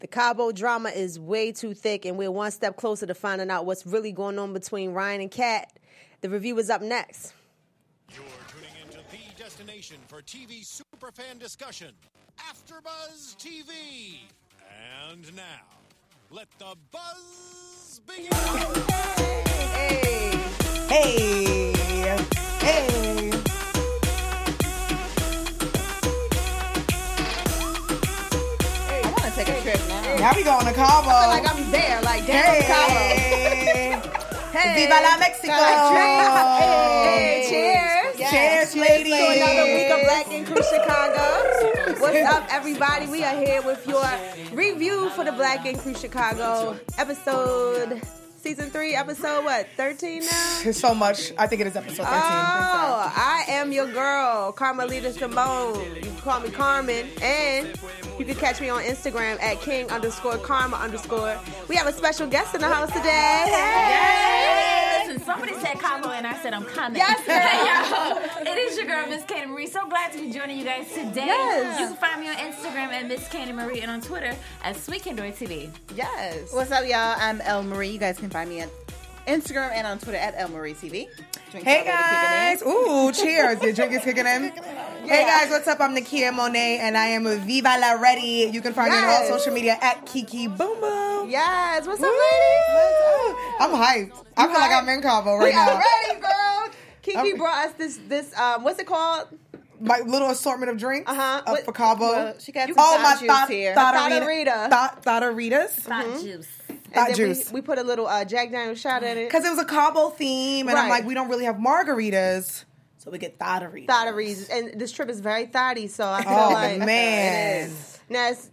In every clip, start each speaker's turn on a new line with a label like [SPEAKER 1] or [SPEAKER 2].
[SPEAKER 1] The Cabo drama is way too thick, and we're one step closer to finding out what's really going on between Ryan and Kat. The review is up next.
[SPEAKER 2] You're tuning into the destination for TV superfan discussion, AfterBuzz TV. And now, let the buzz begin.
[SPEAKER 1] Hey.
[SPEAKER 3] Hey. Hey.
[SPEAKER 4] I want to take a trip now.
[SPEAKER 3] Now we going to Cabo.
[SPEAKER 1] I feel like I'm there, like down Cabo.
[SPEAKER 3] Hey. Viva la Mexico.
[SPEAKER 1] Hey, cheers.
[SPEAKER 3] Cheers, ladies.
[SPEAKER 1] To another week of Black Ink Crew Chicago. What's up, everybody? We are here with your review for the Black Ink Crew Chicago Season 3, episode, 13 now?
[SPEAKER 3] It's so much. I think it is episode 13.
[SPEAKER 1] Oh, I am your girl, Carmelita Simone. You can call me Carmen. And you can catch me on Instagram at king_karma_. We have a special guest in the house today.
[SPEAKER 5] Hey! Listen, somebody said Cabo and I said I'm coming.
[SPEAKER 1] Yes,
[SPEAKER 5] girl. It is your girl, Miss Candy Marie. So glad to be joining you guys today.
[SPEAKER 1] Yes.
[SPEAKER 5] You can find me on Instagram at Miss Candy Marie and on Twitter at Sweet Candor TV.
[SPEAKER 1] Yes.
[SPEAKER 4] What's up, y'all? I'm El Marie. You guys can find me on Instagram and on Twitter at El Marie TV. Drinks
[SPEAKER 3] Hey,
[SPEAKER 4] already
[SPEAKER 3] guys. Ooh, cheers. Your drink is kicking in. Hey, guys. What's up? I'm Nakia Monet, and I am with Viva La Ready. You can find me on all social media at Kiki Boom Boom.
[SPEAKER 1] Yes. What's up,
[SPEAKER 3] Woo!
[SPEAKER 1] ladies?
[SPEAKER 3] I'm hyped. I feel like I'm in Cabo right
[SPEAKER 1] We
[SPEAKER 3] now.
[SPEAKER 1] are ready, girl. Kiki brought us this what's it called?
[SPEAKER 3] My little assortment of drinks up for Cabo.
[SPEAKER 4] Well, she got some
[SPEAKER 3] my
[SPEAKER 4] juice here.
[SPEAKER 1] Thotterita.
[SPEAKER 3] Thotteritas.
[SPEAKER 5] Thought juice.
[SPEAKER 3] Thought
[SPEAKER 1] And then
[SPEAKER 3] juice.
[SPEAKER 1] we put a little Jack Daniel's shot in it.
[SPEAKER 3] Because it was a Cabo theme, and I'm
[SPEAKER 1] Right.
[SPEAKER 3] like, we don't really have margaritas, so we get thotteritas.
[SPEAKER 1] Thotteries. And this trip is very thotty, so I feel
[SPEAKER 3] Oh,
[SPEAKER 1] like
[SPEAKER 3] man.
[SPEAKER 1] it is. Now it's,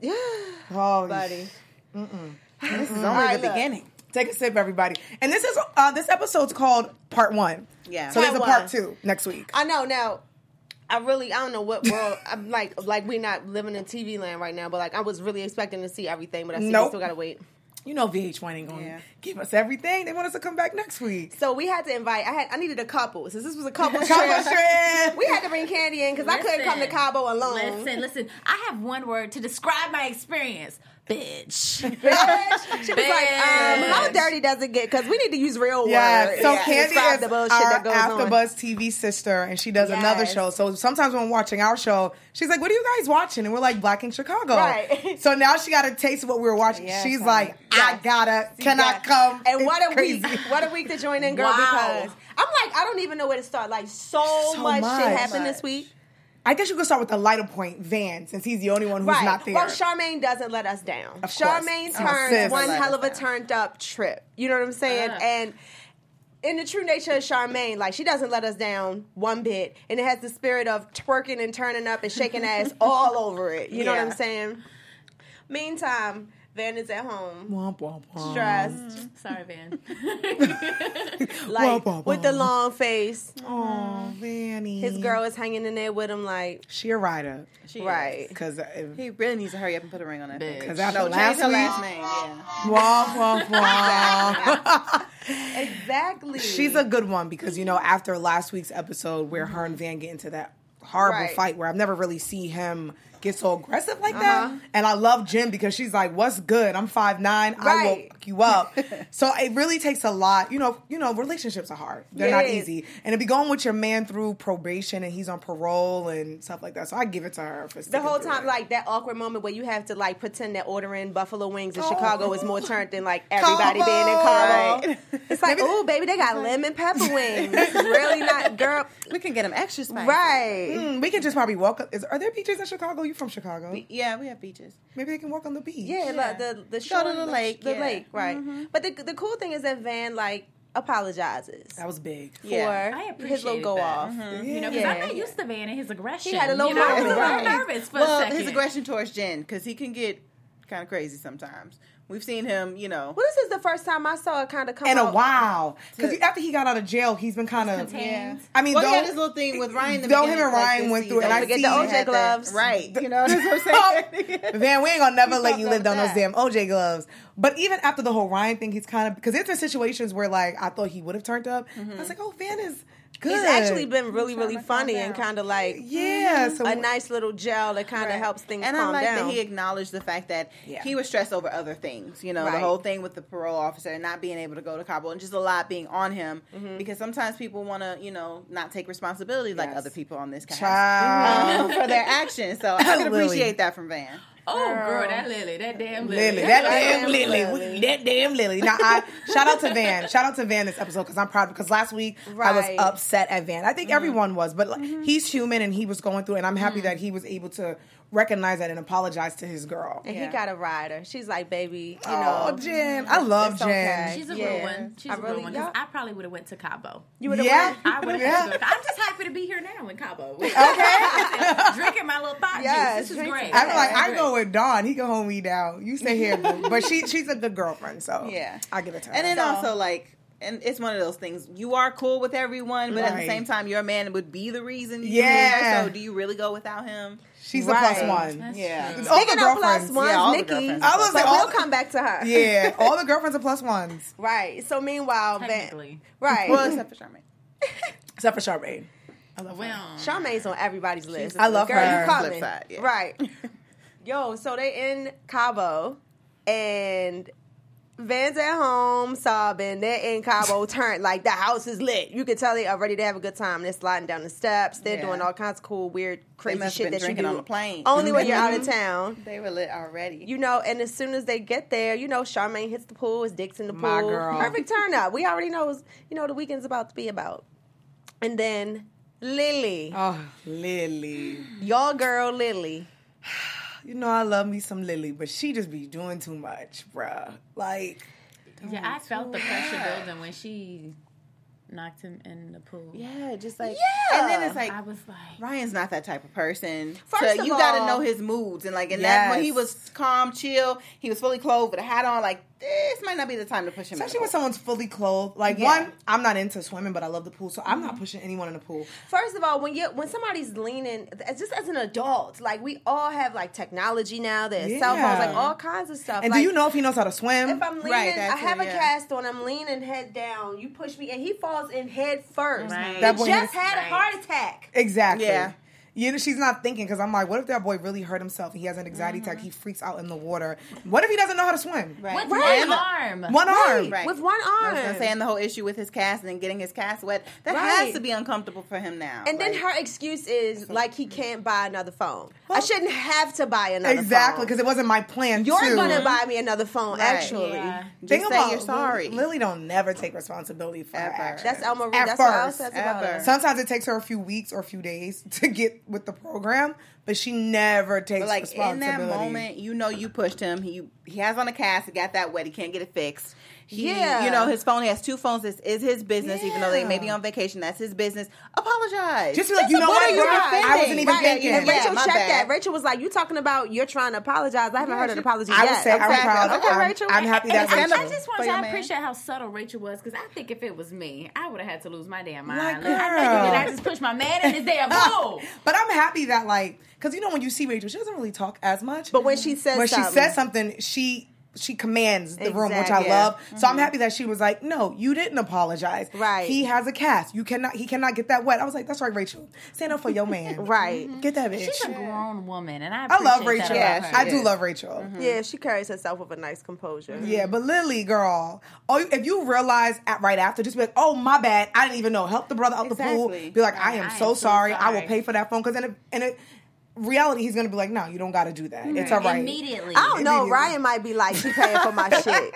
[SPEAKER 3] Oh,
[SPEAKER 1] buddy.
[SPEAKER 4] This is only
[SPEAKER 1] Alright,
[SPEAKER 4] the
[SPEAKER 1] look.
[SPEAKER 4] beginning.
[SPEAKER 3] Take a sip, everybody. And this is this episode's called Part 1.
[SPEAKER 4] Yeah.
[SPEAKER 3] So there's a
[SPEAKER 1] Part
[SPEAKER 3] Part
[SPEAKER 1] 1.
[SPEAKER 3] 2 next week.
[SPEAKER 1] I know now. I don't know what world. I'm like we're not living in TV land right now, but like I was really expecting to see everything, but I see we
[SPEAKER 3] Nope.
[SPEAKER 1] still gotta wait.
[SPEAKER 3] You know VH1 ain't going to
[SPEAKER 4] Yeah.
[SPEAKER 3] give us everything. They want us to come back next week.
[SPEAKER 1] So we had to invite. I needed a couple. Since this was a couple
[SPEAKER 3] Cabo
[SPEAKER 1] trip,
[SPEAKER 3] trip.
[SPEAKER 1] we had to bring Candy in because I couldn't come to Cabo alone.
[SPEAKER 5] Listen. I have one word to describe my experience. Bitch.
[SPEAKER 1] She was like, how dirty does it get? Because we need to use real
[SPEAKER 3] Yeah,
[SPEAKER 1] words.
[SPEAKER 3] so
[SPEAKER 1] to
[SPEAKER 3] Candy
[SPEAKER 1] describe
[SPEAKER 3] is
[SPEAKER 1] the bullshit
[SPEAKER 3] our
[SPEAKER 1] that goes on.
[SPEAKER 3] AfterBuzz TV sister, and she does another
[SPEAKER 1] Yes.
[SPEAKER 3] show. So sometimes when watching our show, she's like, "What are you guys watching?" And we're like, "Black in Chicago."
[SPEAKER 1] Right.
[SPEAKER 3] So now she got a taste of what we were watching.
[SPEAKER 4] Yes,
[SPEAKER 3] She's
[SPEAKER 4] honey.
[SPEAKER 3] like, "I gotta, can I
[SPEAKER 1] Yeah.
[SPEAKER 3] come?"
[SPEAKER 1] And
[SPEAKER 3] It's
[SPEAKER 1] what a
[SPEAKER 3] crazy.
[SPEAKER 1] week! What a week to join in, girl.
[SPEAKER 5] Wow.
[SPEAKER 1] Because I'm like, I don't even know where to start. Like, so much shit happened this week.
[SPEAKER 3] I guess you could start with the lighter point, Van, since he's the only one who's not there.
[SPEAKER 1] Well, Charmaine doesn't let us down.
[SPEAKER 3] Of course.
[SPEAKER 1] Charmaine
[SPEAKER 3] Oh,
[SPEAKER 1] turns
[SPEAKER 3] sis.
[SPEAKER 1] one
[SPEAKER 4] Let
[SPEAKER 1] hell
[SPEAKER 4] us
[SPEAKER 1] of a
[SPEAKER 4] down.
[SPEAKER 1] turned up trip. You know what I'm saying? And in the true nature of Charmaine, like, she doesn't let us down one bit. And it has the spirit of twerking and turning up and shaking ass all over it. You know what I'm
[SPEAKER 4] Yeah.
[SPEAKER 1] saying? Meantime, Van is at home,
[SPEAKER 3] Womp, womp, womp.
[SPEAKER 1] stressed,
[SPEAKER 5] Sorry, Van.
[SPEAKER 1] like,
[SPEAKER 3] Womp, womp,
[SPEAKER 1] with the
[SPEAKER 3] womp.
[SPEAKER 1] long face.
[SPEAKER 3] Oh, Vanny.
[SPEAKER 1] His girl is hanging in there with him, like,
[SPEAKER 3] She a rider.
[SPEAKER 4] She
[SPEAKER 1] right.
[SPEAKER 4] is.
[SPEAKER 3] Because
[SPEAKER 4] He really needs to hurry up and put a ring on that
[SPEAKER 5] Bitch.
[SPEAKER 4] bitch.
[SPEAKER 3] Because after
[SPEAKER 4] No,
[SPEAKER 3] last
[SPEAKER 4] change her
[SPEAKER 3] week,
[SPEAKER 4] last name. Yeah.
[SPEAKER 3] womp, womp, womp.
[SPEAKER 1] Exactly.
[SPEAKER 3] She's a good one because, you know, after last week's episode where her and Van get into that horrible
[SPEAKER 1] Right.
[SPEAKER 3] fight where I've never really seen him get so aggressive like that. And I love Jim because she's like, what's good? I'm 5'9". I will
[SPEAKER 1] Right.
[SPEAKER 3] fuck you up. So it really takes a lot. You know, relationships are hard. They're
[SPEAKER 1] It
[SPEAKER 3] not
[SPEAKER 1] is.
[SPEAKER 3] easy. And to be going with your man through probation and he's on parole and stuff like that. So I give it to her for
[SPEAKER 1] the
[SPEAKER 3] sticking
[SPEAKER 1] whole
[SPEAKER 3] through
[SPEAKER 1] time,
[SPEAKER 3] it.
[SPEAKER 1] like that awkward moment where you have to like pretend that ordering buffalo wings in Chicago is more turned than like everybody being in Cabo.
[SPEAKER 3] Right.
[SPEAKER 1] It's like, oh baby, they got lemon pepper wings. This is really not, girl.
[SPEAKER 4] We can get them extra spicy.
[SPEAKER 1] Right?
[SPEAKER 3] We can just probably walk up. Are there beaches in Chicago? You from Chicago?
[SPEAKER 4] Yeah, we have beaches.
[SPEAKER 3] Maybe they can walk on the beach.
[SPEAKER 1] Yeah, like the
[SPEAKER 4] Go
[SPEAKER 1] shore,
[SPEAKER 4] to the lake,
[SPEAKER 1] the
[SPEAKER 4] yeah.
[SPEAKER 1] lake, right? But the cool thing is that Van like apologizes
[SPEAKER 3] That was big.
[SPEAKER 4] Yeah.
[SPEAKER 5] I
[SPEAKER 1] for
[SPEAKER 5] appreciate
[SPEAKER 1] his little go
[SPEAKER 5] that.
[SPEAKER 1] off.
[SPEAKER 5] You know, because
[SPEAKER 1] Yeah.
[SPEAKER 5] I'm not used to Van and his aggression.
[SPEAKER 1] He had a little
[SPEAKER 5] you know, I was a
[SPEAKER 1] moment.
[SPEAKER 5] little
[SPEAKER 1] Right.
[SPEAKER 5] nervous for a
[SPEAKER 4] Well,
[SPEAKER 5] second.
[SPEAKER 4] his aggression towards Jen, because he can get kind of crazy sometimes. We've seen him, you know.
[SPEAKER 1] Well, this is the first time I saw it kind of come
[SPEAKER 3] In a
[SPEAKER 1] out.
[SPEAKER 3] while. Because after he got out of jail, he's been kind of...
[SPEAKER 5] Contained.
[SPEAKER 3] I mean,
[SPEAKER 4] Well, he
[SPEAKER 3] though,
[SPEAKER 4] had this little thing with Ryan. in the
[SPEAKER 3] though
[SPEAKER 4] beginning,
[SPEAKER 3] him and
[SPEAKER 4] like,
[SPEAKER 3] Ryan
[SPEAKER 4] this
[SPEAKER 3] went through it,
[SPEAKER 4] season.
[SPEAKER 3] and I
[SPEAKER 1] Forget
[SPEAKER 3] see
[SPEAKER 1] the
[SPEAKER 3] he
[SPEAKER 1] OJ
[SPEAKER 3] had
[SPEAKER 1] gloves.
[SPEAKER 4] Right. You know what I'm saying?
[SPEAKER 3] Van, we ain't gonna never let you
[SPEAKER 1] fucked
[SPEAKER 3] live
[SPEAKER 1] up
[SPEAKER 3] down
[SPEAKER 1] with
[SPEAKER 3] those
[SPEAKER 1] that.
[SPEAKER 3] damn OJ gloves. But even after the whole Ryan thing, he's kind of... Because there's been situations where, like, I thought he would have turned up. I was like, oh, Van is Good.
[SPEAKER 1] He's actually been really, really
[SPEAKER 4] to calm
[SPEAKER 1] funny and
[SPEAKER 4] down.
[SPEAKER 1] kind of like
[SPEAKER 3] Yeah. So
[SPEAKER 1] a nice little gel that kind of helps things
[SPEAKER 4] and
[SPEAKER 1] calm
[SPEAKER 4] I like
[SPEAKER 1] down.
[SPEAKER 4] that he acknowledged the fact that
[SPEAKER 3] Yeah.
[SPEAKER 4] he was stressed over other things. You know, the
[SPEAKER 1] Right.
[SPEAKER 4] whole thing with the parole officer and not being able to go to Cabo and just a lot being on him because sometimes people want to, not take responsibility like
[SPEAKER 3] Yes.
[SPEAKER 4] other people on this cast
[SPEAKER 3] Child.
[SPEAKER 4] for their actions. So I can
[SPEAKER 3] Lily.
[SPEAKER 4] appreciate that from Van.
[SPEAKER 5] Oh, girl, that Lily, that damn
[SPEAKER 3] Lily,
[SPEAKER 5] Lily.
[SPEAKER 3] that damn Lily, that damn Lily. Now, shout out to Van this episode because I'm proud because last week I was
[SPEAKER 1] Right.
[SPEAKER 3] upset at Van. I think everyone was, but like, he's human and he was going through it, and I'm happy that he was able to recognize that and apologize to his girl.
[SPEAKER 1] and he got a rider. She's like, baby,
[SPEAKER 3] Oh, Jen, I love
[SPEAKER 1] it's
[SPEAKER 3] Jen.
[SPEAKER 1] okay.
[SPEAKER 5] She's a
[SPEAKER 1] Yeah.
[SPEAKER 5] real one. She's
[SPEAKER 1] I
[SPEAKER 5] a
[SPEAKER 1] really-
[SPEAKER 5] real one. 'Cause
[SPEAKER 1] yeah.
[SPEAKER 5] I probably would have went to Cabo.
[SPEAKER 1] You would have
[SPEAKER 3] Yeah.
[SPEAKER 1] went.
[SPEAKER 5] I would have
[SPEAKER 3] Yeah.
[SPEAKER 5] went to I'm just happy to be here now in Cabo.
[SPEAKER 3] Okay.
[SPEAKER 5] Drinking my little thought
[SPEAKER 1] Yes,
[SPEAKER 5] juice. This is
[SPEAKER 1] drink
[SPEAKER 5] great.
[SPEAKER 3] I'm like,
[SPEAKER 5] This is
[SPEAKER 3] I
[SPEAKER 5] great.
[SPEAKER 3] go with Dawn. He can hold me down. You stay here, boo. But she's a good girlfriend, so
[SPEAKER 4] Yeah.
[SPEAKER 3] I give it to her.
[SPEAKER 4] And then
[SPEAKER 1] So-
[SPEAKER 4] also, like, and it's one of those things. You are cool with everyone, but at the
[SPEAKER 3] Right.
[SPEAKER 4] same time, your man would be the reason you're
[SPEAKER 3] Yeah.
[SPEAKER 4] here. So do you really go without him?
[SPEAKER 3] she's a
[SPEAKER 1] Right.
[SPEAKER 3] plus one.
[SPEAKER 5] That's
[SPEAKER 4] Yeah.
[SPEAKER 5] true.
[SPEAKER 3] All the
[SPEAKER 1] Speaking of plus
[SPEAKER 3] girlfriends.
[SPEAKER 1] ones,
[SPEAKER 4] Yeah, all the
[SPEAKER 1] Nikki.
[SPEAKER 4] girlfriends.
[SPEAKER 3] I was
[SPEAKER 1] But
[SPEAKER 3] like,
[SPEAKER 1] we'll come back to her.
[SPEAKER 3] Yeah, all the girlfriends are plus ones,
[SPEAKER 1] Right. So meanwhile, Van.
[SPEAKER 5] Technically.
[SPEAKER 1] Right.
[SPEAKER 4] Well, except for Charmaine.
[SPEAKER 3] except for Charmaine. I love her.
[SPEAKER 5] Well,
[SPEAKER 1] Charmaine's on everybody's list.
[SPEAKER 3] I love
[SPEAKER 1] Girl,
[SPEAKER 3] her.
[SPEAKER 1] you coming.
[SPEAKER 4] Flip side, yeah.
[SPEAKER 1] Right. Yo, so they in Cabo and Van's at home sobbing. They're in Cabo, turned like the house is lit. You can tell they are ready to have a good time. They're sliding down the steps. They're
[SPEAKER 4] Yeah.
[SPEAKER 1] doing all kinds of cool, weird, crazy
[SPEAKER 4] must have
[SPEAKER 1] shit
[SPEAKER 4] been
[SPEAKER 1] that you
[SPEAKER 4] drinking
[SPEAKER 1] do
[SPEAKER 4] on the plane.
[SPEAKER 1] only when you're out of town.
[SPEAKER 4] They were lit already.
[SPEAKER 1] And as soon as they get there, Charmaine hits the pool, his dick's in the pool.
[SPEAKER 3] My girl.
[SPEAKER 1] Perfect turn up. We already know, the weekend's about to be about. And then Lily,
[SPEAKER 3] Oh, Lily.
[SPEAKER 1] your girl Lily.
[SPEAKER 3] You know I love me some Lily, but she just be doing too much, bruh. Like,
[SPEAKER 5] yeah, I felt the pressure building when she knocked him in the pool.
[SPEAKER 4] Yeah, just like
[SPEAKER 1] Yeah.
[SPEAKER 4] and then it's like
[SPEAKER 5] I was like,
[SPEAKER 4] Ryan's not that type of person.
[SPEAKER 1] First
[SPEAKER 4] So
[SPEAKER 1] of
[SPEAKER 4] you got to
[SPEAKER 1] all-
[SPEAKER 4] know his moods and like, and that when he
[SPEAKER 3] Yes.
[SPEAKER 4] was calm, chill, he was fully clothed with a hat on. Like this might not be the time to push him. in the
[SPEAKER 3] especially when
[SPEAKER 4] pool.
[SPEAKER 3] someone's fully clothed. Like,
[SPEAKER 4] Yeah.
[SPEAKER 3] one, I'm not into swimming, but I love the pool, so I'm not pushing anyone in the pool.
[SPEAKER 1] First of all, when somebody's leaning, just as an adult, like we all have like technology now, there's cell phones, like all kinds of stuff.
[SPEAKER 3] And
[SPEAKER 1] like,
[SPEAKER 3] do you know if he knows how to swim?
[SPEAKER 1] if I'm leaning,
[SPEAKER 4] Right,
[SPEAKER 1] I
[SPEAKER 4] that's
[SPEAKER 1] have
[SPEAKER 4] it,
[SPEAKER 1] a
[SPEAKER 4] yeah.
[SPEAKER 1] cast on, I'm leaning head down, you push me, and he falls in head first.
[SPEAKER 5] Right.
[SPEAKER 3] That
[SPEAKER 1] He
[SPEAKER 3] boy
[SPEAKER 1] just
[SPEAKER 3] has-
[SPEAKER 1] had a heart attack.
[SPEAKER 3] Exactly.
[SPEAKER 4] Yeah.
[SPEAKER 3] She's not thinking because I'm like, what if that boy really hurt himself? He has an anxiety attack. He freaks out in the water. What if he doesn't know how to swim?
[SPEAKER 4] Right.
[SPEAKER 5] with
[SPEAKER 1] Right.
[SPEAKER 5] one arm.
[SPEAKER 3] One arm.
[SPEAKER 4] Right.
[SPEAKER 1] With one
[SPEAKER 4] I
[SPEAKER 1] arm.
[SPEAKER 4] was gonna say, and the whole issue with his cast and getting his cast wet, that
[SPEAKER 1] Right.
[SPEAKER 4] has to be uncomfortable for him now.
[SPEAKER 1] And then
[SPEAKER 4] Like,
[SPEAKER 1] her excuse is like he can't buy another phone. I shouldn't have to buy another
[SPEAKER 3] Exactly,
[SPEAKER 1] phone.
[SPEAKER 3] because it wasn't my plan.
[SPEAKER 1] You're
[SPEAKER 3] too.
[SPEAKER 1] gonna buy me another phone,
[SPEAKER 4] Right.
[SPEAKER 1] actually.
[SPEAKER 5] Yeah.
[SPEAKER 3] Think
[SPEAKER 4] just say
[SPEAKER 3] about
[SPEAKER 4] you're sorry.
[SPEAKER 3] Lily don't never take responsibility for her
[SPEAKER 4] Ever.
[SPEAKER 3] actions.
[SPEAKER 1] That's Elma Marie.
[SPEAKER 3] At
[SPEAKER 1] That's what Elle
[SPEAKER 3] first.
[SPEAKER 1] says about
[SPEAKER 4] Ever.
[SPEAKER 1] her.
[SPEAKER 3] Sometimes it takes her a few weeks or a few days to get with the program, but she never takes
[SPEAKER 4] But like in
[SPEAKER 3] responsibility.
[SPEAKER 4] that moment, you pushed him. He has on a cast. He got that wet. He can't get it fixed.
[SPEAKER 1] Yeah.
[SPEAKER 4] His phone. He has two phones. This is his business. Even though they may be
[SPEAKER 3] Yeah.
[SPEAKER 4] on vacation, that's his business. Apologize.
[SPEAKER 3] Just be like, you know
[SPEAKER 4] what
[SPEAKER 3] what,
[SPEAKER 4] are you
[SPEAKER 3] bro?
[SPEAKER 4] defending?
[SPEAKER 3] I wasn't even
[SPEAKER 1] Right,
[SPEAKER 3] thinking.
[SPEAKER 1] and Rachel
[SPEAKER 4] my
[SPEAKER 1] checked
[SPEAKER 4] bad.
[SPEAKER 1] that. Rachel was like, "You talking about you're trying to apologize? I haven't heard an apology
[SPEAKER 3] I
[SPEAKER 1] yet."
[SPEAKER 3] would say I'm
[SPEAKER 4] Exactly.
[SPEAKER 3] proud.
[SPEAKER 1] Okay, Rachel.
[SPEAKER 3] I'm happy that
[SPEAKER 4] Stand
[SPEAKER 3] Rachel.
[SPEAKER 4] up.
[SPEAKER 5] I just want
[SPEAKER 4] For
[SPEAKER 5] to
[SPEAKER 4] your man.
[SPEAKER 5] appreciate how subtle Rachel was because I think if it was me, I would have had to lose my damn mind.
[SPEAKER 3] Like,
[SPEAKER 5] I know you
[SPEAKER 3] girl.
[SPEAKER 5] did. I just pushed my man in his damn pool.
[SPEAKER 3] But I'm happy that because when you see Rachel, she doesn't really talk as much.
[SPEAKER 1] But when she says
[SPEAKER 3] when
[SPEAKER 1] something,
[SPEAKER 3] she says something, she commands the room, which I
[SPEAKER 1] Exactly.
[SPEAKER 3] love. So I'm happy that she was like, "No, you didn't apologize.
[SPEAKER 1] Right.
[SPEAKER 3] He has a cast. He cannot get that wet." I was like, "That's right, Rachel. Stand up for your man.
[SPEAKER 1] right?
[SPEAKER 3] Get that bitch."
[SPEAKER 5] She's a grown woman, and I
[SPEAKER 3] I love
[SPEAKER 5] appreciate
[SPEAKER 3] Rachel.
[SPEAKER 5] that about her.
[SPEAKER 3] I do love Rachel.
[SPEAKER 1] Yeah, she carries herself with a nice composure.
[SPEAKER 3] Yeah, but Lily, girl, if you realize right after, just be like, "Oh, my bad. I didn't even know." Help the brother out the pool.
[SPEAKER 4] Exactly.
[SPEAKER 3] Be like, "I am so sorry. I will
[SPEAKER 5] sorry.
[SPEAKER 3] pay for that phone." Because in reality, he's gonna be like, "No, you don't got to do that. It's all right."
[SPEAKER 5] Immediately.
[SPEAKER 1] I don't know.
[SPEAKER 3] Immediately.
[SPEAKER 1] Ryan might be like, "She paying for my shit."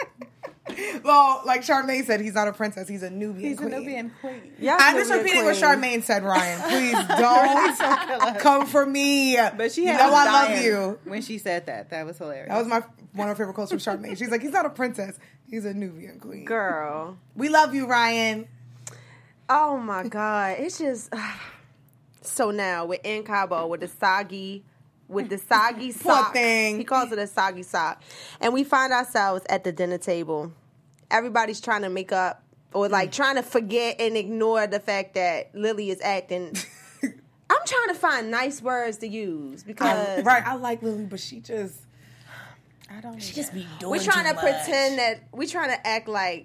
[SPEAKER 3] Well, like Charmaine said, he's not a princess. He's a Nubian queen.
[SPEAKER 4] Nubian queen.
[SPEAKER 1] Yeah,
[SPEAKER 3] I'm just repeating what Charmaine said, Ryan. Please don't come for me.
[SPEAKER 4] But she
[SPEAKER 3] you
[SPEAKER 4] had
[SPEAKER 3] know
[SPEAKER 4] us
[SPEAKER 3] I love
[SPEAKER 4] dying
[SPEAKER 3] you.
[SPEAKER 4] when she said that. That was hilarious.
[SPEAKER 3] That was one of my favorite quotes from Charmaine. She's like, he's not a princess. He's a Nubian queen.
[SPEAKER 1] girl.
[SPEAKER 3] We love you, Ryan.
[SPEAKER 1] Oh my god, it's just so now we're in Cabo with the soggy sock.
[SPEAKER 3] thing.
[SPEAKER 1] He calls it a soggy sock, and we find ourselves at the dinner table. Everybody's trying to make up or like trying to forget and ignore the fact that Lily is acting. I'm trying to find nice words to use because
[SPEAKER 3] I like Lily, but she just
[SPEAKER 4] I don't.
[SPEAKER 3] be doing
[SPEAKER 1] we're trying
[SPEAKER 3] too
[SPEAKER 1] to
[SPEAKER 3] much.
[SPEAKER 1] pretend that we're trying to act like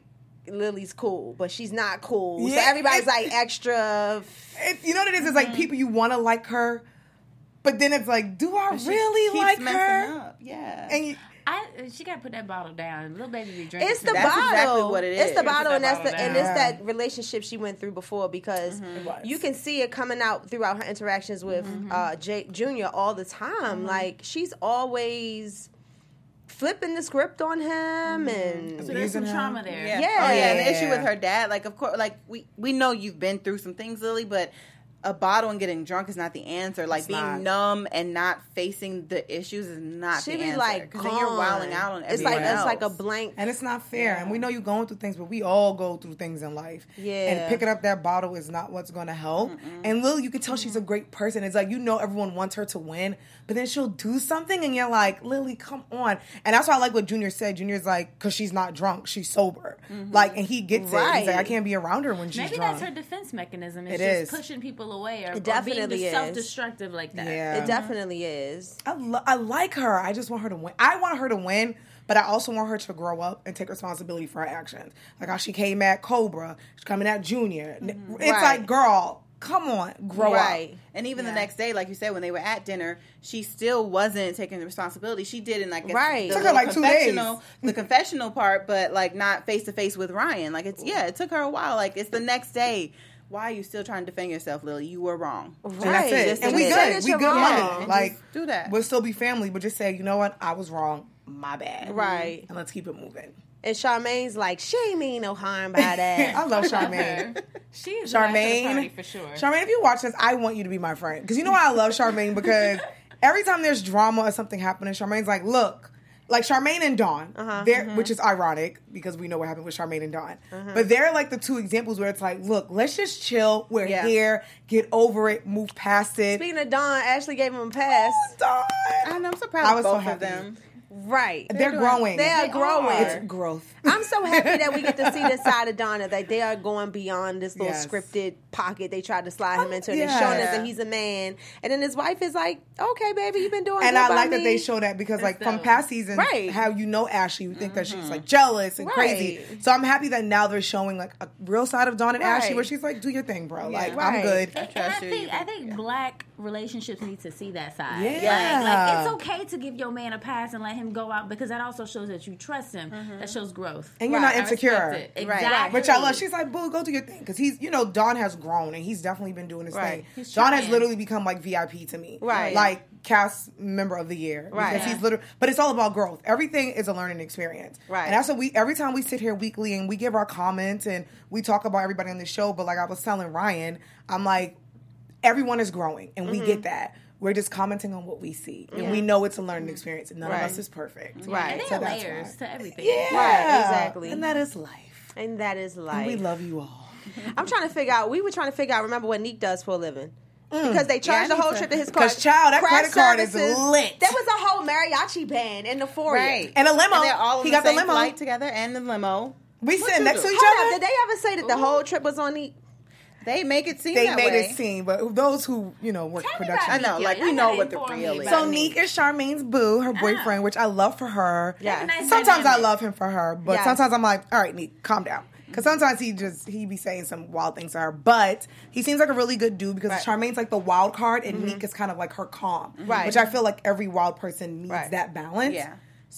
[SPEAKER 1] Lily's cool, but she's not cool. So
[SPEAKER 3] Yeah,
[SPEAKER 1] everybody's like extra.
[SPEAKER 3] You know what it is? It's like people you want to like her, but then it's like, do I really like her?
[SPEAKER 4] Up. Yeah.
[SPEAKER 3] And
[SPEAKER 5] She got to put that bottle down. Little baby be drinking.
[SPEAKER 1] It's the
[SPEAKER 4] That's
[SPEAKER 1] bottle.
[SPEAKER 4] exactly what it
[SPEAKER 1] It's
[SPEAKER 4] is.
[SPEAKER 1] the bottle, and
[SPEAKER 5] It's
[SPEAKER 1] that's
[SPEAKER 5] that
[SPEAKER 1] and
[SPEAKER 5] bottle
[SPEAKER 1] it's
[SPEAKER 3] down.
[SPEAKER 1] that relationship she went through before because you can see it coming out throughout her interactions with Jake Jr. all the time. Like she's always flipping the script on him and
[SPEAKER 5] So there's some
[SPEAKER 3] Abusing
[SPEAKER 5] trauma
[SPEAKER 3] him.
[SPEAKER 5] there.
[SPEAKER 1] Yeah.
[SPEAKER 4] Oh, yeah. And the issue
[SPEAKER 3] Yeah.
[SPEAKER 4] with her dad, like, of course, like, we know you've been through some things, Lily, but a bottle and getting drunk is not the answer. Like, being
[SPEAKER 3] not.
[SPEAKER 4] numb and not facing the issues is not
[SPEAKER 1] she
[SPEAKER 4] the
[SPEAKER 1] be
[SPEAKER 4] answer.
[SPEAKER 1] like,
[SPEAKER 4] Because then you're wilding out on
[SPEAKER 1] It's
[SPEAKER 4] everyone
[SPEAKER 1] like
[SPEAKER 4] else.
[SPEAKER 1] it's like a blank.
[SPEAKER 3] And it's not fair. And we know you're going through things, but we all go through things in life.
[SPEAKER 1] Yeah.
[SPEAKER 3] And picking up that bottle is not what's going to help. And Lily, you can tell she's a great person. It's like, you know, everyone wants her to win, but then she'll do something and you're like, Lily, come on. And that's why I like what Junior said. Junior's like, because she's not drunk, she's sober. Like, and he gets it. He's
[SPEAKER 1] Right.
[SPEAKER 3] like, I can't be around her when she's
[SPEAKER 5] Maybe
[SPEAKER 3] drunk.
[SPEAKER 5] that's her defense mechanism. It's
[SPEAKER 3] It
[SPEAKER 5] just
[SPEAKER 3] is.
[SPEAKER 5] pushing people away or,
[SPEAKER 1] It
[SPEAKER 5] or
[SPEAKER 1] definitely
[SPEAKER 5] being
[SPEAKER 1] is.
[SPEAKER 5] self-destructive like that.
[SPEAKER 3] Yeah.
[SPEAKER 1] It definitely is.
[SPEAKER 3] I like her. I just want her to win. I want her to win, but I also want her to grow up and take responsibility for her actions. Like how she came at Cobra, she's coming at Junior. It's
[SPEAKER 1] Right.
[SPEAKER 3] like, girl, come on, grow
[SPEAKER 1] Right.
[SPEAKER 3] up.
[SPEAKER 4] And even the next day, like you said, when they were at dinner, she still wasn't taking the responsibility. She did in, like,
[SPEAKER 1] Right.
[SPEAKER 4] the
[SPEAKER 3] Took her, like, 2 days.
[SPEAKER 4] the confessional part, but like not face to face with Ryan. Like it took her a while. Like it's the next day. Why are you still trying to defend yourself, Lily? You were wrong.
[SPEAKER 3] And that's it.
[SPEAKER 4] Just
[SPEAKER 3] And
[SPEAKER 4] admit
[SPEAKER 3] we
[SPEAKER 4] it.
[SPEAKER 3] good.
[SPEAKER 1] Finish
[SPEAKER 3] We
[SPEAKER 1] your
[SPEAKER 3] good
[SPEAKER 1] wrong.
[SPEAKER 3] money.
[SPEAKER 4] And
[SPEAKER 3] Like,
[SPEAKER 4] just do that.
[SPEAKER 3] we'll still be family, but just say, you know what? I was wrong. My bad.
[SPEAKER 1] Right.
[SPEAKER 3] And let's keep it moving.
[SPEAKER 1] And Charmaine's like, she ain't mean no harm by that.
[SPEAKER 3] I love Charmaine.
[SPEAKER 5] She is the life of the
[SPEAKER 3] Charmaine,
[SPEAKER 5] party for sure.
[SPEAKER 3] Charmaine, if you watch this, I want you to be my friend. Because you know why I love Charmaine? Because every time there's drama or something happening, Charmaine's like, look, like Charmaine and Dawn, they're which is ironic because we know what happened with Charmaine and Dawn. But they're like the two examples where it's like, look, let's just chill. We're here. Get over it. Move past it.
[SPEAKER 1] Speaking of Dawn, Ashley gave him a pass.
[SPEAKER 3] Dawn.
[SPEAKER 4] And I'm so proud
[SPEAKER 3] I
[SPEAKER 4] of
[SPEAKER 3] was
[SPEAKER 4] both
[SPEAKER 3] so
[SPEAKER 4] of
[SPEAKER 3] happy.
[SPEAKER 4] them.
[SPEAKER 1] Right.
[SPEAKER 3] They're growing.
[SPEAKER 1] They are growing.
[SPEAKER 3] It's growth.
[SPEAKER 1] I'm so happy that we get to see this side of Donna, that they are going beyond this little
[SPEAKER 3] Yes.
[SPEAKER 1] scripted pocket they tried to slide him into. And they're
[SPEAKER 3] yeah.
[SPEAKER 1] showing us that he's a man. And then his wife is like, okay, baby, you've been doing
[SPEAKER 3] And
[SPEAKER 1] good
[SPEAKER 3] I
[SPEAKER 1] by
[SPEAKER 3] like
[SPEAKER 1] me.
[SPEAKER 3] that they show that because, like, from
[SPEAKER 5] dope.
[SPEAKER 3] past seasons,
[SPEAKER 1] Right.
[SPEAKER 3] how you know Ashley, you think that she's like jealous and crazy.
[SPEAKER 1] Right.
[SPEAKER 3] So I'm happy that now they're showing like a real side of Dawn and Ashley,
[SPEAKER 1] Right.
[SPEAKER 3] where she's like, "Do your thing, bro. Like, I'm
[SPEAKER 1] Right.
[SPEAKER 3] good."
[SPEAKER 5] And
[SPEAKER 4] trust you.
[SPEAKER 5] I think black relationships need to see that side.
[SPEAKER 3] Yeah.
[SPEAKER 5] Like it's okay to give your man a pass and let him go out because that also shows that you trust him. That shows growth.
[SPEAKER 3] And you're
[SPEAKER 5] Right.
[SPEAKER 3] not
[SPEAKER 5] I
[SPEAKER 3] insecure.
[SPEAKER 5] respect it.
[SPEAKER 1] Right.
[SPEAKER 5] Exactly.
[SPEAKER 3] Which I love. She's like, "Boo, go do your thing," because he's, you know, Dawn has grown and he's definitely been doing his
[SPEAKER 1] Right.
[SPEAKER 3] thing.
[SPEAKER 5] He's
[SPEAKER 3] Dawn has
[SPEAKER 5] trying.
[SPEAKER 3] literally become like VIP to me,
[SPEAKER 1] Right.
[SPEAKER 3] Like cast member of the year,
[SPEAKER 1] Right.
[SPEAKER 3] Because
[SPEAKER 5] Yeah.
[SPEAKER 3] he's literally, but it's all about growth. Everything is a learning experience,
[SPEAKER 1] Right.
[SPEAKER 3] And that's what every time we sit here weekly and we give our comments and we talk about everybody on the show. But like I was telling Ryan, I'm like, everyone is growing, and we get that. We're just commenting on what we see, and we know it's a learning experience. None
[SPEAKER 1] Right.
[SPEAKER 3] of us is perfect,
[SPEAKER 1] Right.
[SPEAKER 5] And there
[SPEAKER 3] So
[SPEAKER 5] are
[SPEAKER 3] that's
[SPEAKER 5] layers
[SPEAKER 3] why.
[SPEAKER 5] to everything.
[SPEAKER 3] Yeah,
[SPEAKER 1] Right, exactly.
[SPEAKER 3] and that is life.
[SPEAKER 1] And that is life.
[SPEAKER 3] And we love you all.
[SPEAKER 1] I'm trying to figure out, remember what Neek does for a living. Because they charged
[SPEAKER 4] Yeah,
[SPEAKER 1] the
[SPEAKER 4] I
[SPEAKER 1] whole
[SPEAKER 4] need
[SPEAKER 1] trip
[SPEAKER 4] to-
[SPEAKER 1] to his car.
[SPEAKER 3] 'Cause, child, that
[SPEAKER 1] Craft
[SPEAKER 3] credit card is
[SPEAKER 1] services.
[SPEAKER 3] lit.
[SPEAKER 1] There was a whole mariachi band in the foyer.
[SPEAKER 4] Right.
[SPEAKER 3] And a limo.
[SPEAKER 4] And they're all
[SPEAKER 3] He
[SPEAKER 4] in
[SPEAKER 3] got
[SPEAKER 4] the
[SPEAKER 3] the
[SPEAKER 4] same
[SPEAKER 3] limo.
[SPEAKER 4] flight together and the limo.
[SPEAKER 3] We sitting next to each
[SPEAKER 1] Hold
[SPEAKER 3] other.
[SPEAKER 1] up, did they ever say that the whole trip was on Neek?
[SPEAKER 4] They make it seem
[SPEAKER 3] They
[SPEAKER 4] that
[SPEAKER 3] made
[SPEAKER 4] way.
[SPEAKER 3] it seem, but those who, you know, work
[SPEAKER 5] Tell me
[SPEAKER 3] production.
[SPEAKER 5] about
[SPEAKER 4] I know,
[SPEAKER 5] Neek,
[SPEAKER 4] like,
[SPEAKER 5] y'all
[SPEAKER 4] we know
[SPEAKER 5] gotta
[SPEAKER 4] what the
[SPEAKER 5] inform
[SPEAKER 4] real
[SPEAKER 5] me
[SPEAKER 4] is.
[SPEAKER 5] about
[SPEAKER 3] So Neek is Charmaine's boo, her boyfriend, which I love for her.
[SPEAKER 1] Yeah.
[SPEAKER 5] Nice
[SPEAKER 3] Sometimes I
[SPEAKER 5] dynamic.
[SPEAKER 3] love him for her, but
[SPEAKER 1] Yes.
[SPEAKER 3] sometimes I'm like, all right, Neek, calm down. Because sometimes he be saying some wild things to her, but he seems like a really good dude because
[SPEAKER 1] Right.
[SPEAKER 3] Charmaine's like the wild card and Neek is kind of like her calm,
[SPEAKER 1] Right.
[SPEAKER 3] Which I feel like every wild person needs
[SPEAKER 1] Right.
[SPEAKER 3] that balance.
[SPEAKER 4] Yeah.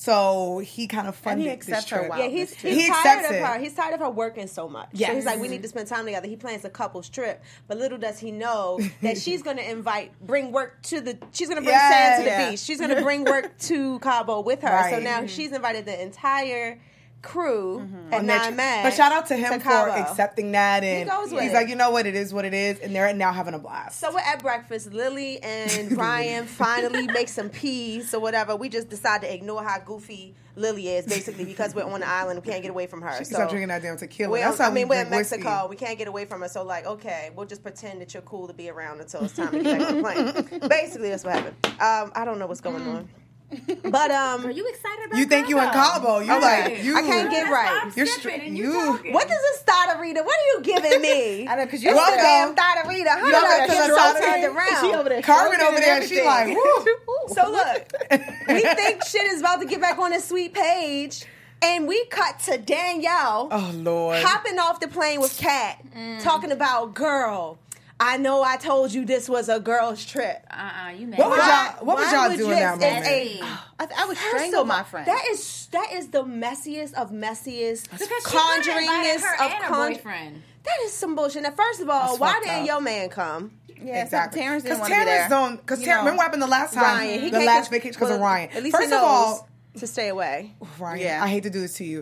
[SPEAKER 3] So he kind of
[SPEAKER 4] And he
[SPEAKER 3] funded this
[SPEAKER 4] accepts her
[SPEAKER 3] trip.
[SPEAKER 4] wild-
[SPEAKER 1] Yeah, he's
[SPEAKER 3] He
[SPEAKER 1] tired
[SPEAKER 3] accepts
[SPEAKER 1] of
[SPEAKER 3] it.
[SPEAKER 1] her. He's tired of her working so much. So
[SPEAKER 3] Yes.
[SPEAKER 1] he's like, we need to spend time together. He plans a couple's trip, but little does he know that she's going to bring work to she's going to bring sand to the
[SPEAKER 4] Yeah.
[SPEAKER 1] beach. She's going to bring work to Cabo with her. So
[SPEAKER 3] Right.
[SPEAKER 1] now she's invited the entire crew at
[SPEAKER 3] On their
[SPEAKER 1] Nine
[SPEAKER 3] trip.
[SPEAKER 1] Men.
[SPEAKER 3] But shout out to him for
[SPEAKER 1] Cabo.
[SPEAKER 3] accepting that, and
[SPEAKER 1] goes with
[SPEAKER 3] he's
[SPEAKER 1] it.
[SPEAKER 3] like, you know what, it is what it is, and they're now having a blast.
[SPEAKER 1] So we're at breakfast. Lily and Brian finally make some peace or whatever. We just decide to ignore how goofy Lily is, basically, because we're on the island and we can't get away from her.
[SPEAKER 3] She
[SPEAKER 1] So
[SPEAKER 3] start drinking that damn tequila.
[SPEAKER 1] we're,
[SPEAKER 3] That's how we
[SPEAKER 1] we're in
[SPEAKER 3] drink whiskey.
[SPEAKER 1] Mexico. We can't get away from her. So, like, okay, we'll just pretend that you're cool to be around until it's time to get back on the plane. Basically, that's what happened. I don't know what's going on. But,
[SPEAKER 5] Are you excited about
[SPEAKER 3] You think you in Cabo? You like you?
[SPEAKER 1] I can't get right.
[SPEAKER 5] I'm
[SPEAKER 3] You're
[SPEAKER 5] skipping and you
[SPEAKER 3] you-
[SPEAKER 5] talking.
[SPEAKER 1] What does a starter reader? What are you giving me?
[SPEAKER 4] I know, because
[SPEAKER 1] It's
[SPEAKER 4] you're
[SPEAKER 1] the damn
[SPEAKER 3] welcome.
[SPEAKER 1] starter reader. How
[SPEAKER 3] You
[SPEAKER 1] did I
[SPEAKER 3] know,
[SPEAKER 1] get
[SPEAKER 3] 'cause
[SPEAKER 1] so
[SPEAKER 3] I saw
[SPEAKER 1] turned
[SPEAKER 3] that.
[SPEAKER 1] around?
[SPEAKER 4] She over there
[SPEAKER 3] Carmen
[SPEAKER 4] stroking
[SPEAKER 3] over
[SPEAKER 4] and
[SPEAKER 3] there, she like,
[SPEAKER 4] everything.
[SPEAKER 3] woo.
[SPEAKER 1] So look, we think shit is about to get back on the sweet page. And we cut to Danielle
[SPEAKER 3] Oh Lord.
[SPEAKER 1] hopping off the plane with Kat, talking about, girl, I know I told you this was a girl's trip.
[SPEAKER 5] You made
[SPEAKER 3] What would
[SPEAKER 5] it.
[SPEAKER 3] y'all do in that moment?
[SPEAKER 4] I would
[SPEAKER 1] First
[SPEAKER 4] strangle
[SPEAKER 1] of
[SPEAKER 4] my
[SPEAKER 1] all,
[SPEAKER 4] friend.
[SPEAKER 1] That is the messiest of messiest,
[SPEAKER 5] Because she could've invited
[SPEAKER 1] conjuringest
[SPEAKER 5] her
[SPEAKER 1] of
[SPEAKER 5] and her boyfriend.
[SPEAKER 1] That is some bullshit. Now, first of all,
[SPEAKER 3] That's
[SPEAKER 1] why
[SPEAKER 3] fucked
[SPEAKER 1] didn't
[SPEAKER 3] up.
[SPEAKER 1] your man come?
[SPEAKER 4] Yeah,
[SPEAKER 3] Exactly.
[SPEAKER 4] so Terrence didn't
[SPEAKER 3] Because
[SPEAKER 4] want to be there.
[SPEAKER 3] Terrence don't. Because remember what happened the last time?
[SPEAKER 1] Ryan, he
[SPEAKER 3] the
[SPEAKER 1] can't
[SPEAKER 3] last
[SPEAKER 1] get-
[SPEAKER 3] vacation because of
[SPEAKER 1] well,
[SPEAKER 3] Ryan.
[SPEAKER 1] At least
[SPEAKER 3] First
[SPEAKER 1] he
[SPEAKER 3] of all,
[SPEAKER 1] knows to stay away.
[SPEAKER 3] Ryan,
[SPEAKER 4] Yeah.
[SPEAKER 3] I hate to do this to you.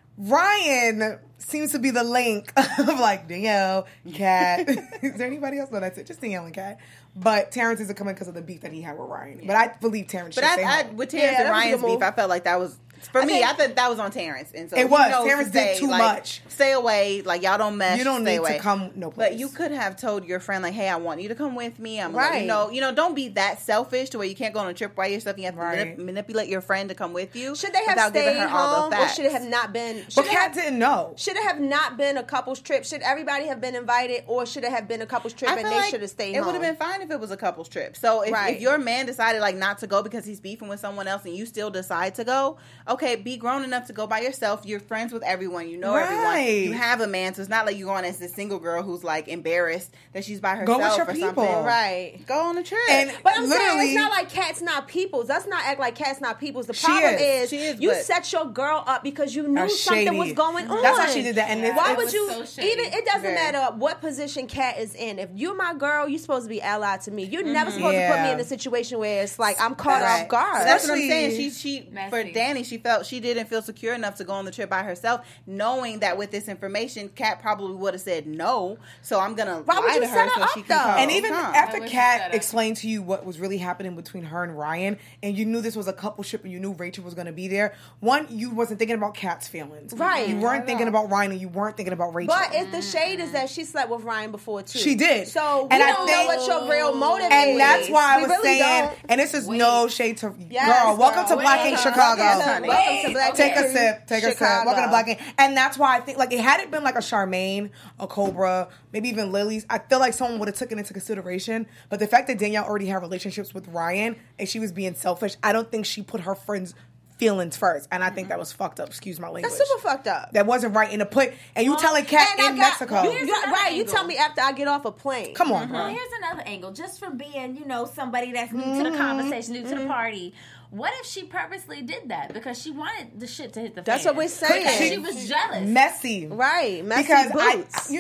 [SPEAKER 3] Ryan seems to be the link of like Danielle, Kat. Is there anybody else? No, that's it. Just Danielle and Kat. But Terrence isn't coming because of the beef that he had with Ryan. But I believe Terrence should
[SPEAKER 4] But
[SPEAKER 3] stay
[SPEAKER 4] I
[SPEAKER 3] home.
[SPEAKER 4] with Terrence
[SPEAKER 1] Yeah,
[SPEAKER 4] and
[SPEAKER 1] that was a
[SPEAKER 4] Ryan's
[SPEAKER 1] good
[SPEAKER 4] beef,
[SPEAKER 1] move.
[SPEAKER 4] I felt like that was for me. I thought that was on Terrence, and so
[SPEAKER 3] It
[SPEAKER 4] he
[SPEAKER 3] was.
[SPEAKER 4] knows
[SPEAKER 3] Terrence
[SPEAKER 4] to
[SPEAKER 3] did
[SPEAKER 4] say,
[SPEAKER 3] too
[SPEAKER 4] like,
[SPEAKER 3] much.
[SPEAKER 4] Stay away, like y'all don't mess.
[SPEAKER 3] You don't
[SPEAKER 4] stay
[SPEAKER 3] need
[SPEAKER 4] away.
[SPEAKER 3] to come no place.
[SPEAKER 4] But you could have told your friend, like, "Hey, I want you to come with me. I'm gonna let
[SPEAKER 1] Right.
[SPEAKER 4] you know, don't be that selfish to where you can't go on a trip by yourself. You have to
[SPEAKER 3] Right.
[SPEAKER 4] manipulate your friend to come with you.
[SPEAKER 1] Should they have
[SPEAKER 4] without giving
[SPEAKER 1] stayed
[SPEAKER 4] her all
[SPEAKER 1] home,
[SPEAKER 4] the
[SPEAKER 1] or
[SPEAKER 4] facts.
[SPEAKER 1] should it have not been?
[SPEAKER 3] But
[SPEAKER 1] Should it
[SPEAKER 3] Kat
[SPEAKER 1] have,
[SPEAKER 3] didn't know.
[SPEAKER 1] should it have not been a couple's trip? Should everybody have been invited, or should it have been a couple's trip
[SPEAKER 4] I
[SPEAKER 1] and
[SPEAKER 4] feel
[SPEAKER 1] they
[SPEAKER 4] like
[SPEAKER 1] should have stayed
[SPEAKER 4] it
[SPEAKER 1] home?
[SPEAKER 4] would have been fine if it was a couple's trip. So
[SPEAKER 1] Right.
[SPEAKER 4] if your man decided like not to go because he's beefing with someone else and you still decide to go, okay, be grown enough to go by yourself. You're friends with everyone. You know everyone.
[SPEAKER 3] Right.
[SPEAKER 4] You have a man, so it's not like you're going as this single girl who's like embarrassed that she's by herself
[SPEAKER 3] with your
[SPEAKER 4] or
[SPEAKER 3] people.
[SPEAKER 4] something.
[SPEAKER 1] Right.
[SPEAKER 4] Go on a trip.
[SPEAKER 3] And
[SPEAKER 1] But I'm saying
[SPEAKER 3] literally,
[SPEAKER 1] it's not like Cat's not people's. Let's not act like Cat's not people's. The
[SPEAKER 3] She
[SPEAKER 1] problem
[SPEAKER 3] is.
[SPEAKER 4] She is,
[SPEAKER 1] you
[SPEAKER 4] but-
[SPEAKER 1] set your girl up because you knew
[SPEAKER 3] That's
[SPEAKER 1] something
[SPEAKER 3] shady.
[SPEAKER 1] was going on.
[SPEAKER 3] That's why she did that. And it's-
[SPEAKER 1] why
[SPEAKER 3] it
[SPEAKER 1] would
[SPEAKER 3] was
[SPEAKER 1] you?
[SPEAKER 5] so shady.
[SPEAKER 1] Even it doesn't
[SPEAKER 4] Very.
[SPEAKER 1] matter what position Cat is in. If you're my girl, you're supposed to be allied to me. You're never supposed to put me
[SPEAKER 3] Yeah.
[SPEAKER 1] in a situation where it's like I'm caught
[SPEAKER 4] Right.
[SPEAKER 1] off guard.
[SPEAKER 4] So that's what I'm
[SPEAKER 3] Especially-
[SPEAKER 4] saying. She for
[SPEAKER 5] Messy.
[SPEAKER 4] Danny, she felt she didn't feel secure enough to go on the trip by herself, knowing that with this information, Kat probably would have said no. So I'm gonna
[SPEAKER 1] Why would
[SPEAKER 4] lie
[SPEAKER 1] you
[SPEAKER 4] to her
[SPEAKER 1] set her
[SPEAKER 4] so
[SPEAKER 1] up,
[SPEAKER 4] she can
[SPEAKER 1] though?
[SPEAKER 4] come.
[SPEAKER 3] And even
[SPEAKER 4] Come.
[SPEAKER 3] after
[SPEAKER 5] I wish
[SPEAKER 3] Kat
[SPEAKER 5] you said it.
[SPEAKER 3] explained to you what was really happening between her and Ryan, and you knew this was a couple ship and you knew Rachel was going to be there, one, you wasn't thinking about Kat's feelings.
[SPEAKER 1] Right.
[SPEAKER 3] You weren't thinking about Ryan and you weren't thinking about Rachel.
[SPEAKER 1] But if the shade is that she slept with Ryan before too.
[SPEAKER 3] She did.
[SPEAKER 1] So
[SPEAKER 3] And
[SPEAKER 1] we
[SPEAKER 3] I
[SPEAKER 1] don't
[SPEAKER 3] think-
[SPEAKER 1] know what your real motive is.
[SPEAKER 3] and that's why I
[SPEAKER 1] We
[SPEAKER 3] was
[SPEAKER 1] really
[SPEAKER 3] saying,
[SPEAKER 1] don't.
[SPEAKER 3] and this is no shade to
[SPEAKER 1] Yes,
[SPEAKER 3] girl. Welcome to
[SPEAKER 1] girl.
[SPEAKER 3] Black Ink
[SPEAKER 5] Wait.
[SPEAKER 3] Chicago.
[SPEAKER 1] Welcome to Black
[SPEAKER 3] Take a
[SPEAKER 1] Ink
[SPEAKER 3] sip. Take a sip.
[SPEAKER 1] Chicago.
[SPEAKER 3] Welcome to Black Ink. And that's why I think, like, it had it been like a Charmaine, a Cobra, maybe even Lily's, I feel like someone would have taken into consideration. But the fact that Danielle already had relationships with Ryan and she was being selfish, I don't think she put her friends' feelings first. And I think that was fucked up. Excuse my language.
[SPEAKER 1] That's super fucked up.
[SPEAKER 3] That wasn't right. And to put, and you telling Kat
[SPEAKER 1] And I
[SPEAKER 3] in
[SPEAKER 1] got-
[SPEAKER 3] Mexico.
[SPEAKER 1] You,
[SPEAKER 5] Here's
[SPEAKER 1] right,
[SPEAKER 5] another
[SPEAKER 1] you
[SPEAKER 5] angle.
[SPEAKER 1] tell me after I get off a plane.
[SPEAKER 3] Come on,
[SPEAKER 5] Well,
[SPEAKER 3] bro.
[SPEAKER 5] here's another angle. Just for being, somebody that's new to the conversation, new to the party. What if she purposely did that because she wanted the shit to hit the fan?
[SPEAKER 1] That's what we're saying.
[SPEAKER 5] Because she was jealous.
[SPEAKER 3] Messy.
[SPEAKER 1] Right. Messy
[SPEAKER 3] Because
[SPEAKER 1] boots.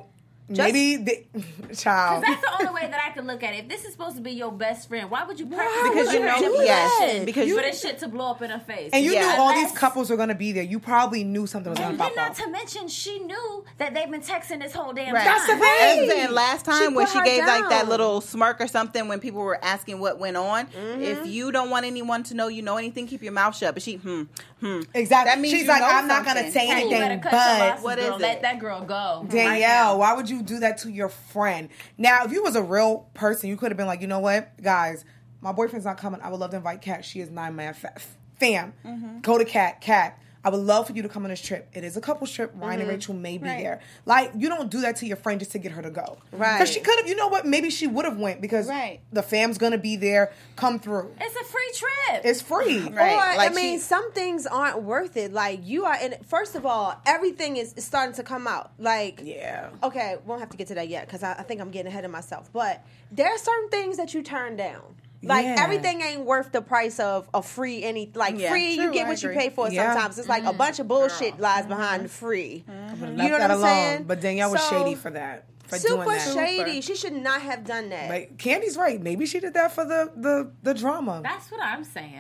[SPEAKER 3] maybe the child.
[SPEAKER 5] That's the only way that I can look at it. If this is supposed to be your best friend, why would you purposely
[SPEAKER 4] Because
[SPEAKER 5] put
[SPEAKER 4] you
[SPEAKER 5] her
[SPEAKER 4] know-
[SPEAKER 5] in a
[SPEAKER 4] yes,
[SPEAKER 5] position
[SPEAKER 4] because
[SPEAKER 5] for
[SPEAKER 4] you-
[SPEAKER 5] this shit to blow up in her face?
[SPEAKER 3] And you
[SPEAKER 4] Yeah.
[SPEAKER 3] knew all
[SPEAKER 5] Unless-
[SPEAKER 3] these couples were going to be there. You probably knew something was going
[SPEAKER 5] And
[SPEAKER 3] to
[SPEAKER 5] then
[SPEAKER 3] pop
[SPEAKER 5] not
[SPEAKER 3] up.
[SPEAKER 5] to mention, she knew that they've been texting this whole damn
[SPEAKER 4] Right.
[SPEAKER 5] time.
[SPEAKER 3] That's the thing.
[SPEAKER 4] I was saying last time
[SPEAKER 1] She
[SPEAKER 4] when
[SPEAKER 1] put
[SPEAKER 4] she
[SPEAKER 1] her
[SPEAKER 4] gave like that
[SPEAKER 1] down.
[SPEAKER 4] little smirk or something when people were asking what went on.
[SPEAKER 1] Mm-hmm.
[SPEAKER 4] If you don't want anyone to know you know anything, keep your mouth shut. But she,
[SPEAKER 3] Exactly.
[SPEAKER 4] That means
[SPEAKER 3] She's
[SPEAKER 4] you
[SPEAKER 3] like,
[SPEAKER 4] know
[SPEAKER 3] I'm not going to
[SPEAKER 4] something.
[SPEAKER 3] say
[SPEAKER 5] Hey, you better
[SPEAKER 3] anything,
[SPEAKER 5] cut your
[SPEAKER 3] but
[SPEAKER 5] losses,
[SPEAKER 4] What
[SPEAKER 5] girl.
[SPEAKER 4] is
[SPEAKER 5] Let
[SPEAKER 4] it?
[SPEAKER 5] that girl go. right
[SPEAKER 3] Danielle,
[SPEAKER 5] now.
[SPEAKER 3] why would you do that to your friend? Now, if you was a real person, you could have been like, you know what, guys, my boyfriend's not coming. I would love to invite Kat. She is 9-man fam. Go to Kat. Kat, I would love for you to come on this trip. It is a couple's trip. Ryan and Rachel may be there. Like, you don't do that to your friend just to get her to go.
[SPEAKER 1] Right.
[SPEAKER 3] Because she could have, you know what, maybe she would have went because
[SPEAKER 4] Right.
[SPEAKER 3] the fam's going to be there. Come through.
[SPEAKER 5] It's a free trip.
[SPEAKER 3] It's free.
[SPEAKER 4] Right.
[SPEAKER 1] Or,
[SPEAKER 4] Like
[SPEAKER 1] I mean,
[SPEAKER 4] she-
[SPEAKER 1] some things aren't worth it. Like, you are in. First of all, everything is starting to come out. Like,
[SPEAKER 3] Yeah.
[SPEAKER 1] okay, won't have to get to that yet because I think I'm getting ahead of myself. But there are certain things that you turn down. Like,
[SPEAKER 3] Yeah.
[SPEAKER 1] everything ain't worth the price of a free
[SPEAKER 4] Yeah,
[SPEAKER 1] free, you
[SPEAKER 4] true,
[SPEAKER 1] get
[SPEAKER 4] I
[SPEAKER 1] what you
[SPEAKER 4] agree.
[SPEAKER 1] pay for
[SPEAKER 3] Yeah.
[SPEAKER 1] sometimes. It's like a bunch of bullshit lies behind the free.
[SPEAKER 3] Left
[SPEAKER 1] You know what
[SPEAKER 3] that
[SPEAKER 1] I'm
[SPEAKER 3] alone.
[SPEAKER 1] saying?
[SPEAKER 3] But Danielle was
[SPEAKER 1] So,
[SPEAKER 3] shady for that. For doing
[SPEAKER 1] Super
[SPEAKER 3] that.
[SPEAKER 1] shady. She should not have done that.
[SPEAKER 3] Like, Candy's right. Maybe she did that for the drama.
[SPEAKER 5] That's what I'm saying.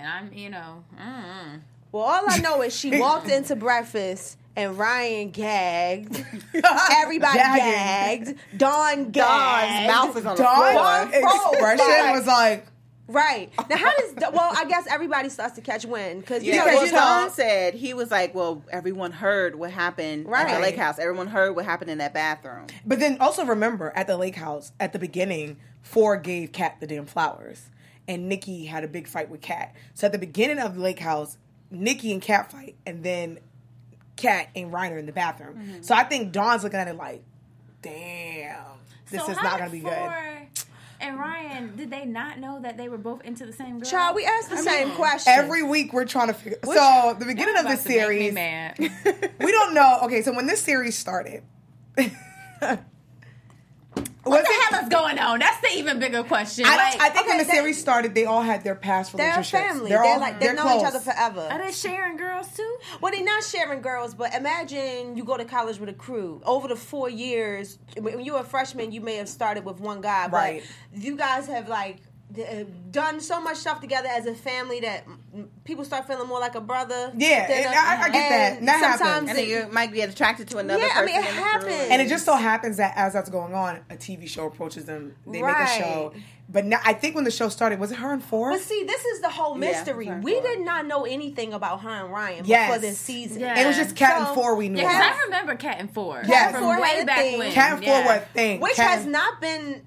[SPEAKER 1] Well, all I know is she walked into breakfast and Ryan gagged. Everybody
[SPEAKER 3] Gagging.
[SPEAKER 1] gagged. Dawn gagged.
[SPEAKER 4] Dawn's mouth is on the
[SPEAKER 3] Dawn's
[SPEAKER 4] floor.
[SPEAKER 3] expression was like,
[SPEAKER 1] Right. Now, how does... Well, I guess everybody starts to catch wind. Because,
[SPEAKER 4] Yeah,
[SPEAKER 3] Because,
[SPEAKER 4] well,
[SPEAKER 3] you know-
[SPEAKER 4] Tom said he was like, "Well, everyone heard what happened at
[SPEAKER 1] Right.
[SPEAKER 4] the lake house. Everyone heard what happened in that bathroom."
[SPEAKER 3] but then also remember at the lake house at the beginning, Ford gave Kat the damn flowers, and Nikki had a big fight with Kat. So at the beginning of the lake house, Nikki and Kat fight, and then Kat and Ryan are in the bathroom. So I think Dawn's looking at it like, damn, this
[SPEAKER 5] So
[SPEAKER 3] is
[SPEAKER 5] how
[SPEAKER 3] not
[SPEAKER 5] did
[SPEAKER 3] going to be good.
[SPEAKER 5] And Ryan, did they not know that they were both into the same girl?
[SPEAKER 1] Child, we asked the same question.
[SPEAKER 3] Every week we're trying to figure. So the beginning of this series, we don't know. Okay, so when this series started,
[SPEAKER 5] what the hell is going on? That's the even bigger question.
[SPEAKER 3] I think when the series started, they all had their past relationships.
[SPEAKER 1] They're family.
[SPEAKER 3] They're
[SPEAKER 1] know
[SPEAKER 3] close.
[SPEAKER 1] each other forever.
[SPEAKER 5] Are they sharing girls too?
[SPEAKER 1] Well, they're not sharing girls, but imagine you go to college with a crew. Over the 4 years, when you were a freshman, you may have started with one guy,
[SPEAKER 3] right?
[SPEAKER 1] But you guys have done so much stuff together as a family that people start feeling more like a brother.
[SPEAKER 3] Yeah, I get that. That happens.
[SPEAKER 4] And then you might be attracted to another person.
[SPEAKER 1] it happens.
[SPEAKER 3] And it just so happens that as that's going on, a TV show approaches them. They make a show. But now, I think when the show started, was it her and Four?
[SPEAKER 1] But see, this is the whole mystery. We did not know anything about her and Ryan
[SPEAKER 3] Yes.
[SPEAKER 1] before this season.
[SPEAKER 5] Yeah.
[SPEAKER 3] It was just Cat and Four we knew.
[SPEAKER 5] Yeah, because I remember Cat and Four.
[SPEAKER 3] Yes.
[SPEAKER 5] From
[SPEAKER 1] Four had
[SPEAKER 5] way
[SPEAKER 1] a
[SPEAKER 5] back
[SPEAKER 1] thing.
[SPEAKER 5] when.
[SPEAKER 3] Cat and Four were a thing.
[SPEAKER 1] Which has not been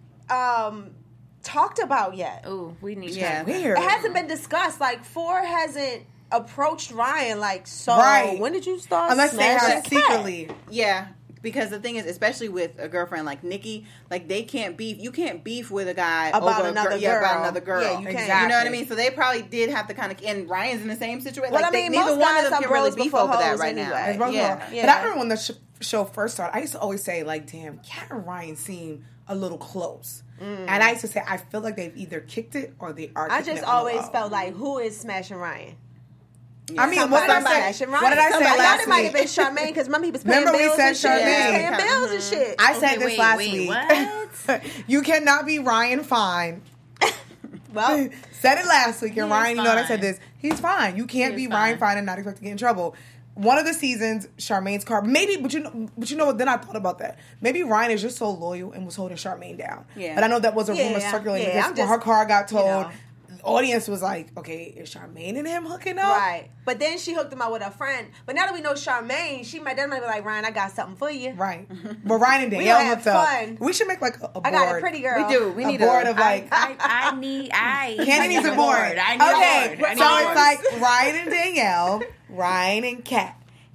[SPEAKER 1] talked about yet.
[SPEAKER 5] Oh, we need
[SPEAKER 4] Yeah.
[SPEAKER 3] Weird.
[SPEAKER 1] It hasn't been discussed. Like, Four hasn't approached Ryan like, so
[SPEAKER 3] Right.
[SPEAKER 1] when did you start
[SPEAKER 3] Unless they
[SPEAKER 1] smashing
[SPEAKER 3] have
[SPEAKER 1] Cat?
[SPEAKER 3] secretly.
[SPEAKER 4] Yeah. Because the thing is, especially with a girlfriend like Nikki, like they can't beef. You can't beef with a guy
[SPEAKER 1] About
[SPEAKER 4] over
[SPEAKER 1] another
[SPEAKER 4] Yeah, about
[SPEAKER 1] girl.
[SPEAKER 4] another girl.
[SPEAKER 1] Yeah, you can't.
[SPEAKER 4] You know what I mean? So they probably did have to kind of. And Ryan's in the same situation.
[SPEAKER 1] Well,
[SPEAKER 4] like,
[SPEAKER 1] I mean,
[SPEAKER 4] neither
[SPEAKER 1] most
[SPEAKER 4] one
[SPEAKER 1] guys
[SPEAKER 4] of them
[SPEAKER 1] are
[SPEAKER 4] can really
[SPEAKER 1] bros
[SPEAKER 4] beef
[SPEAKER 1] before
[SPEAKER 4] over that
[SPEAKER 1] hoes
[SPEAKER 4] right
[SPEAKER 1] anyway.
[SPEAKER 3] It's
[SPEAKER 4] now.
[SPEAKER 3] both
[SPEAKER 4] Yeah.
[SPEAKER 3] of them. But I remember when the show first started, I used to always say, like, damn, Cat and Ryan seem a little close. And I used to say, I feel like they've either kicked it or they are
[SPEAKER 1] I
[SPEAKER 3] kicking
[SPEAKER 1] just
[SPEAKER 3] it on the
[SPEAKER 1] always
[SPEAKER 3] low.
[SPEAKER 1] felt like, who is smashing Ryan?
[SPEAKER 3] I mean, what did I say?
[SPEAKER 1] Smashing Ryan.
[SPEAKER 3] What did I say
[SPEAKER 1] I thought
[SPEAKER 3] last
[SPEAKER 1] it might have
[SPEAKER 3] week?
[SPEAKER 1] been Charmaine because remember he was paying
[SPEAKER 3] Remember we
[SPEAKER 1] bills
[SPEAKER 3] said
[SPEAKER 1] and shit.
[SPEAKER 3] Charmaine.
[SPEAKER 1] He was paying
[SPEAKER 4] Yeah.
[SPEAKER 1] bills and shit.
[SPEAKER 3] I said
[SPEAKER 5] Okay,
[SPEAKER 3] this last week.
[SPEAKER 5] What?
[SPEAKER 3] You cannot be Ryan Fine.
[SPEAKER 1] Well,
[SPEAKER 3] Said it last week, and
[SPEAKER 5] He
[SPEAKER 3] Ryan,
[SPEAKER 5] is
[SPEAKER 3] you know, I
[SPEAKER 5] fine.
[SPEAKER 3] said this. He's fine. You can't
[SPEAKER 5] He
[SPEAKER 3] be
[SPEAKER 5] is
[SPEAKER 3] Ryan
[SPEAKER 5] fine.
[SPEAKER 3] Fine and not expect to get in trouble. One of the seasons, Charmaine's car, maybe, but you know what? Then I thought about that. Maybe Ryan is just so loyal and was holding Charmaine down.
[SPEAKER 4] Yeah.
[SPEAKER 3] But I know that was a
[SPEAKER 1] Yeah,
[SPEAKER 3] rumor circulating
[SPEAKER 1] yeah,
[SPEAKER 3] because
[SPEAKER 1] I'm
[SPEAKER 3] when
[SPEAKER 1] just-
[SPEAKER 3] her car got towed,
[SPEAKER 1] know.
[SPEAKER 3] the audience was like, "Okay, is Charmaine and him hooking up?"
[SPEAKER 1] right. But then she hooked him up with her friend. But now that we know Charmaine, she might be like, Ryan, I got something for you.
[SPEAKER 3] Right. But Ryan and
[SPEAKER 1] We
[SPEAKER 3] Danielle
[SPEAKER 1] gonna have
[SPEAKER 3] hooked up.
[SPEAKER 1] fun.
[SPEAKER 3] We should make like a board.
[SPEAKER 1] I got a pretty girl.
[SPEAKER 4] We do. We
[SPEAKER 3] A
[SPEAKER 4] need
[SPEAKER 3] board of like. Candy needs a board.
[SPEAKER 5] I need
[SPEAKER 3] Okay,
[SPEAKER 5] a board. I need
[SPEAKER 3] so
[SPEAKER 5] a
[SPEAKER 3] it's
[SPEAKER 5] board.
[SPEAKER 3] like Ryan and Danielle, Ryan and Kat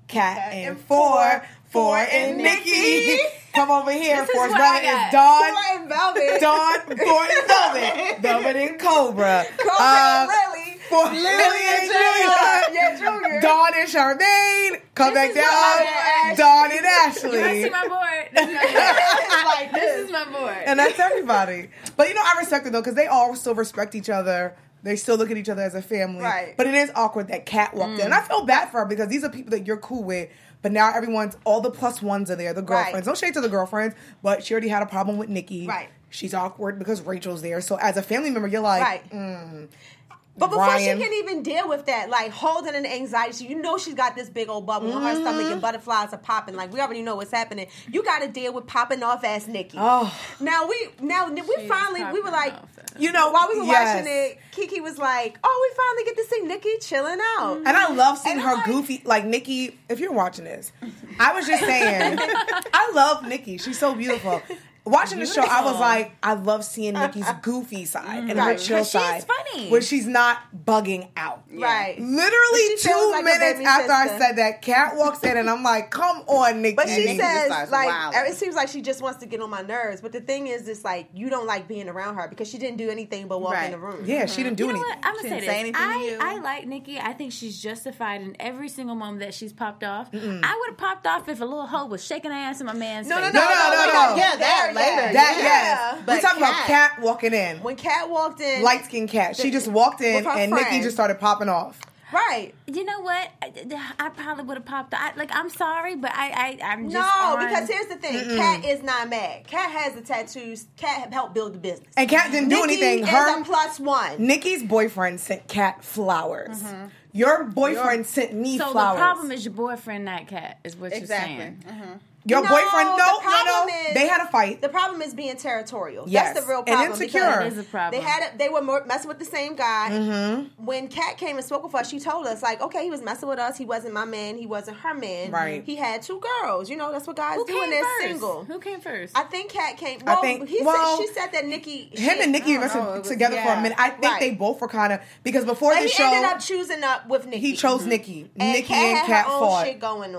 [SPEAKER 3] and Four and Nikki. Come over here.
[SPEAKER 5] This is
[SPEAKER 3] Four's
[SPEAKER 5] what
[SPEAKER 3] brother
[SPEAKER 5] I
[SPEAKER 3] is
[SPEAKER 1] Four
[SPEAKER 3] Dawn.
[SPEAKER 1] and Velvet.
[SPEAKER 3] Four and Velvet. Velvet and Cobra.
[SPEAKER 1] Cobra, Lily.
[SPEAKER 3] For Lily and Junior.
[SPEAKER 1] Yeah, Junior.
[SPEAKER 3] Dawn and Charmaine. Come back
[SPEAKER 5] is what
[SPEAKER 3] down. Dawn and
[SPEAKER 5] You want to see
[SPEAKER 3] Ashley.
[SPEAKER 5] my board? This is my board.
[SPEAKER 1] Like
[SPEAKER 5] This is my board.
[SPEAKER 3] And that's everybody. But I respect it though, because they all still respect each other. They still look at each other as a family.
[SPEAKER 1] Right.
[SPEAKER 3] But it is awkward that Kat walked in. And I feel bad for her because these are people that you're cool with. But now all the plus ones are there, the girlfriends.
[SPEAKER 1] Right.
[SPEAKER 3] No shade to the girlfriends, but she already had a problem with Nikki.
[SPEAKER 1] Right.
[SPEAKER 3] She's awkward because Rachel's there. So as a family member, you're like,
[SPEAKER 1] Right. But before
[SPEAKER 3] Ryan.
[SPEAKER 1] she can even deal with that, like holding an anxiety, you know she's got this big old bubble on her stomach and butterflies are popping. Like we already know what's happening. You got to deal with popping off ass Nikki.
[SPEAKER 3] Oh.
[SPEAKER 1] Now we finally we were like, while we were
[SPEAKER 3] yes.
[SPEAKER 1] watching it, Kiki was like, "Oh, we finally get to see Nikki chilling out."
[SPEAKER 3] And I love seeing
[SPEAKER 1] And
[SPEAKER 3] her
[SPEAKER 1] I'm like-
[SPEAKER 3] goofy. Like, Nikki, if you're watching this, I was just saying, I love Nikki. She's so beautiful. Watching the show, I was like, I love seeing Nikki's goofy side and her
[SPEAKER 1] Right.
[SPEAKER 3] chill
[SPEAKER 5] Because she's
[SPEAKER 3] side.
[SPEAKER 5] funny.
[SPEAKER 3] Where she's not bugging out.
[SPEAKER 1] Right.
[SPEAKER 3] Literally
[SPEAKER 1] But she feels
[SPEAKER 3] 2
[SPEAKER 1] like a
[SPEAKER 3] minutes
[SPEAKER 1] baby
[SPEAKER 3] after I
[SPEAKER 1] sister.
[SPEAKER 3] said that, Kat walks in and I'm like, come on, Nikki.
[SPEAKER 1] But she
[SPEAKER 4] Nikki just
[SPEAKER 1] says,
[SPEAKER 4] starts
[SPEAKER 1] like,
[SPEAKER 4] wilding.
[SPEAKER 1] it seems like she just wants to get on my nerves. But the thing is, it's like, you don't like being around her because she didn't do anything but walk
[SPEAKER 4] Right.
[SPEAKER 1] in the room.
[SPEAKER 3] Yeah, she didn't do
[SPEAKER 5] You know
[SPEAKER 3] anything.
[SPEAKER 5] what? I'm gonna
[SPEAKER 4] She
[SPEAKER 5] say
[SPEAKER 4] didn't say
[SPEAKER 5] this.
[SPEAKER 4] anything to you.
[SPEAKER 5] I like Nikki. I think she's justified in every single moment that she's popped off. I would have popped off if a little hoe was shaking her ass in my man's face.
[SPEAKER 3] No.
[SPEAKER 1] we got
[SPEAKER 4] Yeah, that
[SPEAKER 1] there,
[SPEAKER 4] later.
[SPEAKER 3] That,
[SPEAKER 1] yeah.
[SPEAKER 3] yes.
[SPEAKER 4] But
[SPEAKER 3] We talking about
[SPEAKER 4] Kat-
[SPEAKER 3] Kat walking in.
[SPEAKER 1] When Kat walked in,
[SPEAKER 3] Light skinned Kat. She just walked in
[SPEAKER 1] With her
[SPEAKER 3] and Nikki
[SPEAKER 1] friend.
[SPEAKER 3] just started popping off.
[SPEAKER 1] right?
[SPEAKER 5] You know what? I probably would have popped off. I'm sorry, but I'm just
[SPEAKER 1] No,
[SPEAKER 5] on-
[SPEAKER 1] because here's the thing: Kat is not mad. Kat has the tattoos. Kat helped build the business.
[SPEAKER 3] And Kat didn't do
[SPEAKER 1] Nikki
[SPEAKER 3] anything.
[SPEAKER 1] is
[SPEAKER 3] Her
[SPEAKER 1] a plus one.
[SPEAKER 3] Nikki's boyfriend sent Kat flowers. Your boyfriend sent me
[SPEAKER 5] So
[SPEAKER 3] flowers.
[SPEAKER 5] the problem is your boyfriend, not Kat, is what
[SPEAKER 4] Exactly.
[SPEAKER 5] you're saying.
[SPEAKER 3] Your
[SPEAKER 1] No,
[SPEAKER 3] boyfriend,
[SPEAKER 1] the
[SPEAKER 3] no.
[SPEAKER 1] problem is-
[SPEAKER 3] They had a fight.
[SPEAKER 1] The problem is being territorial.
[SPEAKER 3] Yes.
[SPEAKER 1] That's the real
[SPEAKER 3] And
[SPEAKER 1] problem.
[SPEAKER 3] insecure.
[SPEAKER 1] because
[SPEAKER 5] That is a problem.
[SPEAKER 1] They were messing with the same guy. When Kat came and spoke with us, she told us, like, okay, he was messing with us. He wasn't my man. He wasn't her man.
[SPEAKER 3] Right.
[SPEAKER 1] He had 2 girls. You know, that's what guys
[SPEAKER 5] Who
[SPEAKER 1] do
[SPEAKER 5] came
[SPEAKER 1] when they're
[SPEAKER 5] first?
[SPEAKER 1] single.
[SPEAKER 5] Who came first?
[SPEAKER 1] I think Kat came.
[SPEAKER 3] I
[SPEAKER 1] Well,
[SPEAKER 3] think-
[SPEAKER 1] she said that Nikki.
[SPEAKER 3] Him and Nikki
[SPEAKER 4] I don't know.
[SPEAKER 3] were
[SPEAKER 4] It was-
[SPEAKER 3] together for a
[SPEAKER 4] yeah.
[SPEAKER 3] minute. I think
[SPEAKER 1] Right.
[SPEAKER 3] they both were kind of, because before
[SPEAKER 1] But
[SPEAKER 3] the
[SPEAKER 1] he
[SPEAKER 3] show,
[SPEAKER 1] ended up choosing up with Nikki.
[SPEAKER 3] he chose Nikki.
[SPEAKER 1] And
[SPEAKER 3] Nikki
[SPEAKER 1] Kat
[SPEAKER 3] and
[SPEAKER 1] had
[SPEAKER 3] Kat
[SPEAKER 1] her own
[SPEAKER 3] fought.
[SPEAKER 1] shit going on.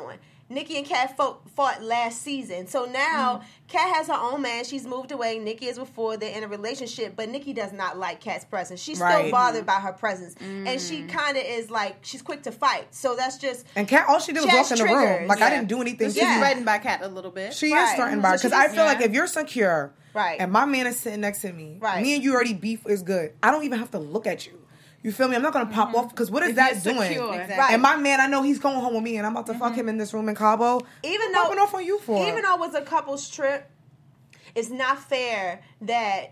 [SPEAKER 1] Nikki and Kat fought last season. So now Kat has her own man. She's moved away. Nikki is before they're in a relationship, but Nikki does not like Kat's presence. She's still bothered by her presence, and she kind of is like she's quick to fight. So that's just
[SPEAKER 3] and Kat. All she did was walk in the room. Like I didn't do anything.
[SPEAKER 4] She's threatened by Kat a little bit.
[SPEAKER 3] She is threatened by her because I feel like if you're secure, and my man is sitting next to me, me and you already beef is good. I don't even have to look at you. You feel me? I'm not going to pop off because what is that doing?
[SPEAKER 4] Exactly.
[SPEAKER 3] And my man, I know he's going home with me and I'm about to fuck him in this room in Cabo.
[SPEAKER 1] Even
[SPEAKER 3] though popping off on you for?
[SPEAKER 1] Even though it was a couple's trip, it's not fair that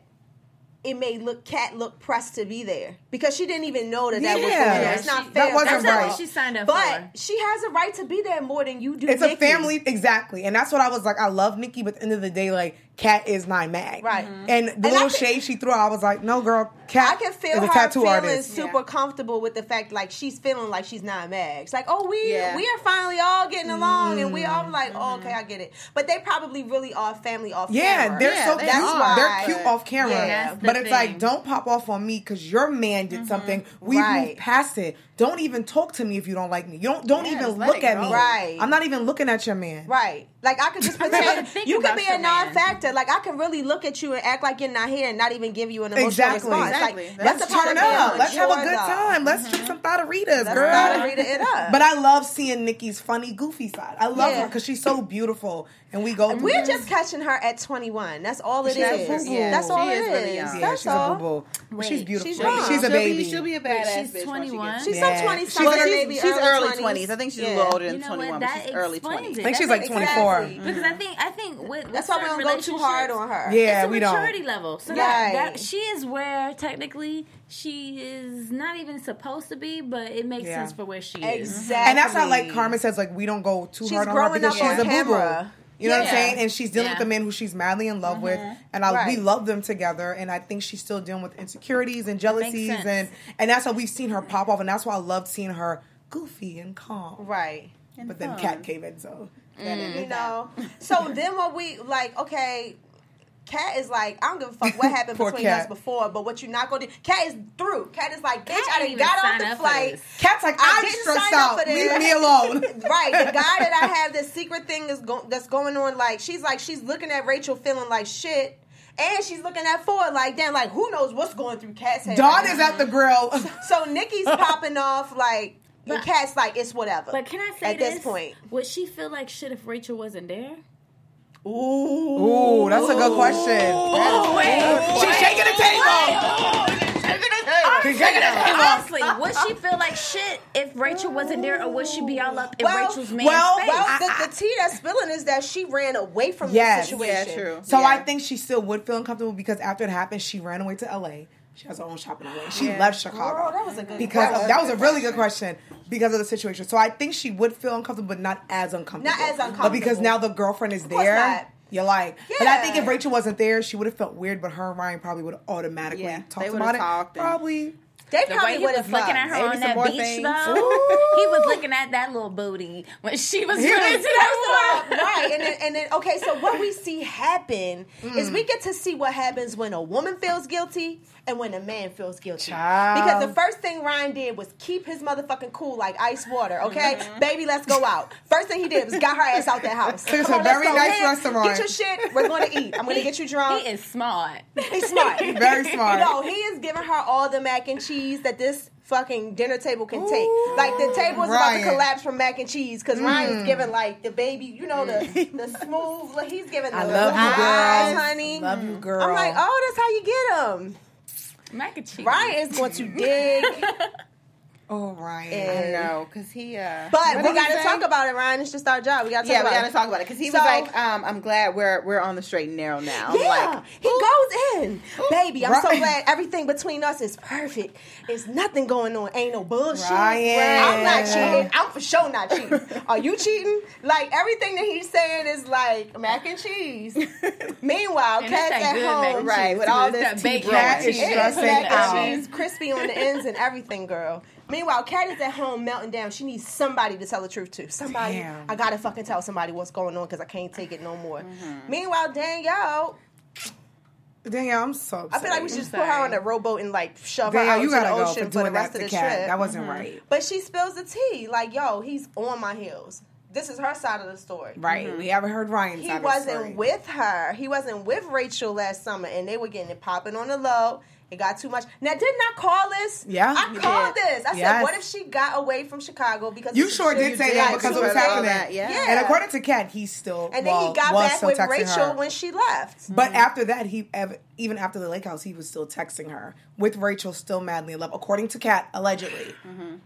[SPEAKER 1] it made Kat look pressed to be there because she didn't even know that was going on. It's not fair.
[SPEAKER 3] That wasn't right.
[SPEAKER 5] What she signed up
[SPEAKER 1] but she has a right to be there more than you do.
[SPEAKER 3] It's
[SPEAKER 1] Nikki.
[SPEAKER 3] a family, exactly, and that's what I was like. I love Nikki, but at the end of the day, like Kat is my mag,
[SPEAKER 1] right?
[SPEAKER 3] And the little shade she threw, I was like, no, girl, Kat.
[SPEAKER 1] I can feel her feeling super comfortable with the fact like she's feeling like she's not mag. It's like, oh, we are finally all getting along, and we all like, oh, okay, I get it. But they probably really are family off camera.
[SPEAKER 3] Yeah, they're so cute. They're cute off camera,
[SPEAKER 1] Yeah.
[SPEAKER 3] but it's like, don't pop off on me because your man did something. We moved past it. Don't even talk to me if you don't like me. You don't even look at me.
[SPEAKER 1] Right.
[SPEAKER 3] I'm not even looking at your man.
[SPEAKER 1] Right. Like I could just pretend you could be a non-factor. Like I can really look at you and act like you're not here and not even give you an emotional response.
[SPEAKER 4] Exactly.
[SPEAKER 1] Like
[SPEAKER 3] let's turn up. Let's have a good time. Let's drink some Thotteritas, girl.
[SPEAKER 1] Let's Thotterita it up.
[SPEAKER 3] But I love seeing Nikki's funny, goofy side. I love her because she's so beautiful, and we go.
[SPEAKER 1] We're just catching her at 21. That's all it is. That's all it is.
[SPEAKER 4] Really young.
[SPEAKER 1] That's
[SPEAKER 3] she's
[SPEAKER 1] all.
[SPEAKER 3] a boo-boo. But she's beautiful.
[SPEAKER 1] She's
[SPEAKER 3] a baby.
[SPEAKER 4] She'll be a badass.
[SPEAKER 5] She's 21.
[SPEAKER 1] She's some 20 something. Maybe
[SPEAKER 4] she's early 20s. I think she's a little older than 21, but she's early 20s.
[SPEAKER 3] I think she's like 24.
[SPEAKER 5] Because I think with
[SPEAKER 1] that's why we don't go too hard on her.
[SPEAKER 3] Yeah,
[SPEAKER 5] it's
[SPEAKER 3] we
[SPEAKER 5] a
[SPEAKER 3] don't.
[SPEAKER 5] maturity level. So that she is where technically she is not even supposed to be, but it makes sense for where she is.
[SPEAKER 1] Exactly.
[SPEAKER 3] And that's how like Carmen says, like we don't go too hard on her because she's a boo-boo. You know what I'm saying? And she's dealing with a man who she's madly in love with, and we love them together. And I think she's still dealing with insecurities and jealousies, and that's how we've seen her pop off. And that's why I loved seeing her goofy and calm.
[SPEAKER 1] Right.
[SPEAKER 3] But then Kat came in, so
[SPEAKER 1] you know. So then what we like? Okay. Kat is like, I don't give a fuck what happened between us before, but what you're not gonna do. Kat is through. Kat is like, bitch, I done got off the flight.
[SPEAKER 3] Kat's like, I'm stressed out. Leave me alone.
[SPEAKER 1] Right. The guy that I have this secret thing that's going on, like, she's looking at Rachel feeling like shit. And she's looking at Ford like, damn, like, who knows what's going through Kat's head.
[SPEAKER 3] Dawn is at the grill.
[SPEAKER 1] So Nikki's popping off like, and Kat's like, it's whatever.
[SPEAKER 5] But can I say
[SPEAKER 1] at this point?
[SPEAKER 5] Would she feel like shit if Rachel wasn't there?
[SPEAKER 3] Ooh, that's a good question. She's shaking the table. She's shaking the table.
[SPEAKER 5] Honestly, would she feel like shit if Rachel wasn't there, or would she be all up in Rachel's man's face?
[SPEAKER 1] Well, the tea that's spilling is that she ran away from the situation.
[SPEAKER 4] Yeah, true.
[SPEAKER 3] So I think she still would feel uncomfortable because after it happened, she ran away to LA. She has her own shop in LA. She left Chicago.
[SPEAKER 1] That was a good
[SPEAKER 3] question. That was a really good question because of the situation. So I think she would feel uncomfortable, but not as uncomfortable.
[SPEAKER 1] Not as uncomfortable.
[SPEAKER 3] But because now the girlfriend is there. You're like, and I think if Rachel wasn't there, she would have felt weird, but her and Ryan probably would have automatically talked about it. Probably.
[SPEAKER 1] They
[SPEAKER 5] the
[SPEAKER 1] probably
[SPEAKER 5] way he was looking at her on that beach, though. He was looking at that little booty when she was running to that water.
[SPEAKER 1] Right, and then okay, so what we see happen is we get to see what happens when a woman feels guilty and when a man feels guilty. Because the first thing Ryan did was keep his motherfucking cool like ice water, okay? Baby, let's go out. First thing he did was got her ass out that house.
[SPEAKER 3] It's a very nice restaurant.
[SPEAKER 1] Get your shit, we're going to eat. I'm going to get you drunk.
[SPEAKER 5] He is smart.
[SPEAKER 1] He's smart.
[SPEAKER 3] Very smart.
[SPEAKER 1] No, he is giving her all the mac and cheese that this fucking dinner table can take. Like the table is about to collapse from mac and cheese because Ryan's giving like the baby, you know, the smooth. Like, he's giving the eyes, honey.
[SPEAKER 3] Love you, girl.
[SPEAKER 1] I'm like, oh, that's how you get them.
[SPEAKER 5] Mac and cheese.
[SPEAKER 1] Ryan is going to dig.
[SPEAKER 3] Oh, Ryan.
[SPEAKER 4] I know, because he...
[SPEAKER 1] but we got to talk about it, Ryan. It's just our job. We got to talk about it.
[SPEAKER 4] Yeah, we got to talk about it. Because he was like, I'm glad we're on the straight and narrow now.
[SPEAKER 1] Yeah,
[SPEAKER 4] like,
[SPEAKER 1] he goes in. Baby, I'm so glad everything between us is perfect. There's nothing going on. Ain't no bullshit.
[SPEAKER 3] Ryan.
[SPEAKER 1] I'm not cheating. I'm for sure not cheating. Are you cheating? Like, everything that he's saying is like mac and cheese. Meanwhile, Kat's at home.
[SPEAKER 4] Right, with all this
[SPEAKER 5] bacon.
[SPEAKER 3] Kat is stressing
[SPEAKER 1] mac
[SPEAKER 3] out.
[SPEAKER 1] and cheese, crispy on the ends and everything, girl. Meanwhile, Kat is at home melting down. She needs somebody to tell the truth to. Somebody.
[SPEAKER 3] Damn.
[SPEAKER 1] I gotta fucking tell somebody what's going on because I can't take it no more. Meanwhile, Danielle,
[SPEAKER 3] I'm so upset.
[SPEAKER 1] I feel like we should just put her on a rowboat and like shove her
[SPEAKER 3] Danielle,
[SPEAKER 1] out
[SPEAKER 3] you
[SPEAKER 1] into the
[SPEAKER 3] gotta go
[SPEAKER 1] ocean
[SPEAKER 3] for
[SPEAKER 1] for the
[SPEAKER 3] doing
[SPEAKER 1] rest
[SPEAKER 3] that
[SPEAKER 1] of
[SPEAKER 3] to
[SPEAKER 1] the
[SPEAKER 3] Kat.
[SPEAKER 1] trip.
[SPEAKER 3] That wasn't right.
[SPEAKER 1] But she spills the tea. Like, yo, he's on my heels. this is her side of the story.
[SPEAKER 3] Right. We haven't heard Ryan's
[SPEAKER 1] He
[SPEAKER 3] side of the story.
[SPEAKER 1] wasn't with her. He wasn't with Rachel last summer, and they were getting it popping on the low. It got too much. Now, didn't I call this?
[SPEAKER 3] Yeah.
[SPEAKER 1] I called this. I said,
[SPEAKER 3] Yes.
[SPEAKER 1] what if she got away from Chicago because
[SPEAKER 3] You
[SPEAKER 1] of
[SPEAKER 3] sure
[SPEAKER 1] some shit
[SPEAKER 3] did say
[SPEAKER 1] you
[SPEAKER 3] that
[SPEAKER 1] did?
[SPEAKER 3] because
[SPEAKER 1] She
[SPEAKER 3] it was
[SPEAKER 1] said
[SPEAKER 3] happening.
[SPEAKER 1] that.
[SPEAKER 4] Yeah.
[SPEAKER 3] And according to Kat, he still
[SPEAKER 1] And then he got
[SPEAKER 3] was
[SPEAKER 1] back
[SPEAKER 3] still
[SPEAKER 1] with
[SPEAKER 3] texting
[SPEAKER 1] Rachel
[SPEAKER 3] her.
[SPEAKER 1] when she left.
[SPEAKER 3] But after that, even after the lake house, he was still texting her with Rachel still madly in love, according to Kat, allegedly.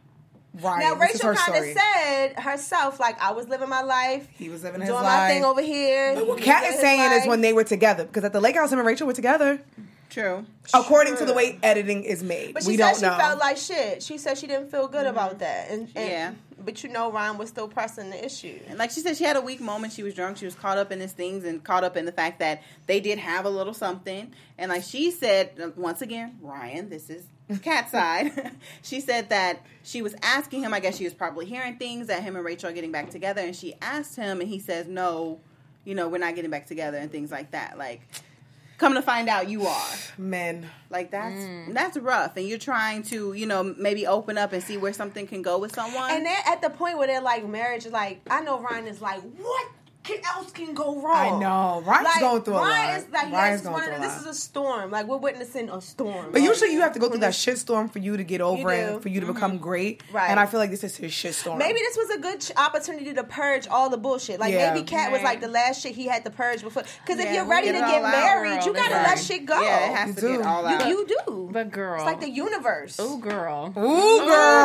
[SPEAKER 3] Ryan,
[SPEAKER 1] Now,
[SPEAKER 3] this is
[SPEAKER 1] Rachel
[SPEAKER 3] her
[SPEAKER 1] kind
[SPEAKER 3] story.
[SPEAKER 1] of said herself, like, I was living my life.
[SPEAKER 3] He was living his
[SPEAKER 1] doing
[SPEAKER 3] life.
[SPEAKER 1] my thing over here.
[SPEAKER 3] But what
[SPEAKER 1] He
[SPEAKER 3] Kat
[SPEAKER 1] was
[SPEAKER 3] is
[SPEAKER 1] living
[SPEAKER 3] saying
[SPEAKER 1] his
[SPEAKER 3] is when
[SPEAKER 1] life.
[SPEAKER 3] they were together, because at the lake house, him and Rachel were together.
[SPEAKER 4] True.
[SPEAKER 3] According to the way editing is made,
[SPEAKER 1] But she
[SPEAKER 3] we
[SPEAKER 1] said
[SPEAKER 3] don't
[SPEAKER 1] she
[SPEAKER 3] know.
[SPEAKER 1] felt like shit. She said she didn't feel good about that. And
[SPEAKER 4] Yeah.
[SPEAKER 1] But Ryan was still pressing the issue.
[SPEAKER 4] And like she said, she had a weak moment. She was drunk. She was caught up in his things and caught up in the fact that they did have a little something. And like she said, once again, Ryan, this is Kat's side. She said that she was asking him, I guess she was probably hearing things that him and Rachel are getting back together. And she asked him and he says, no, we're not getting back together and things like that. Like, come to find out you are.
[SPEAKER 3] Men.
[SPEAKER 4] Like, that's rough. And you're trying to, maybe open up and see where something can go with someone.
[SPEAKER 1] And they're at the point where they're like, marriage is like, I know Ryan is like, what else can go wrong?
[SPEAKER 3] I know. Ryan's going through a lot.
[SPEAKER 1] Ryan is like,
[SPEAKER 3] Ryan's
[SPEAKER 1] yes,
[SPEAKER 3] going through a
[SPEAKER 1] this
[SPEAKER 3] lot.
[SPEAKER 1] is a storm. Like, we're witnessing a storm.
[SPEAKER 3] But
[SPEAKER 1] Like,
[SPEAKER 3] usually you have to go through that shitstorm for you to get over
[SPEAKER 1] You
[SPEAKER 3] it,
[SPEAKER 1] do.
[SPEAKER 3] for you to become great.
[SPEAKER 1] Right.
[SPEAKER 3] And I feel like this is his shitstorm.
[SPEAKER 1] Maybe this was a good opportunity to purge all the bullshit. Like,
[SPEAKER 3] Yeah.
[SPEAKER 1] maybe Kat was like the last shit he had to purge before. Because if
[SPEAKER 4] Yeah,
[SPEAKER 1] you're ready
[SPEAKER 4] get
[SPEAKER 1] to
[SPEAKER 4] it
[SPEAKER 1] get
[SPEAKER 4] all out,
[SPEAKER 1] married,
[SPEAKER 5] girl.
[SPEAKER 1] you gotta
[SPEAKER 5] That's
[SPEAKER 1] let
[SPEAKER 5] right.
[SPEAKER 1] shit go.
[SPEAKER 4] Yeah, it has to
[SPEAKER 3] You
[SPEAKER 4] get
[SPEAKER 3] do.
[SPEAKER 4] all out.
[SPEAKER 1] You do.
[SPEAKER 5] But girl,
[SPEAKER 1] It's like the universe.
[SPEAKER 5] ooh, girl.
[SPEAKER 3] Ooh,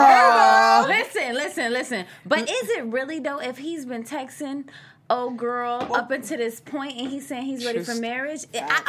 [SPEAKER 3] girl.
[SPEAKER 5] Listen. But is it really though? If he's been texting, oh girl, up until this point, and he's saying he's ready for
[SPEAKER 3] Just
[SPEAKER 5] marriage,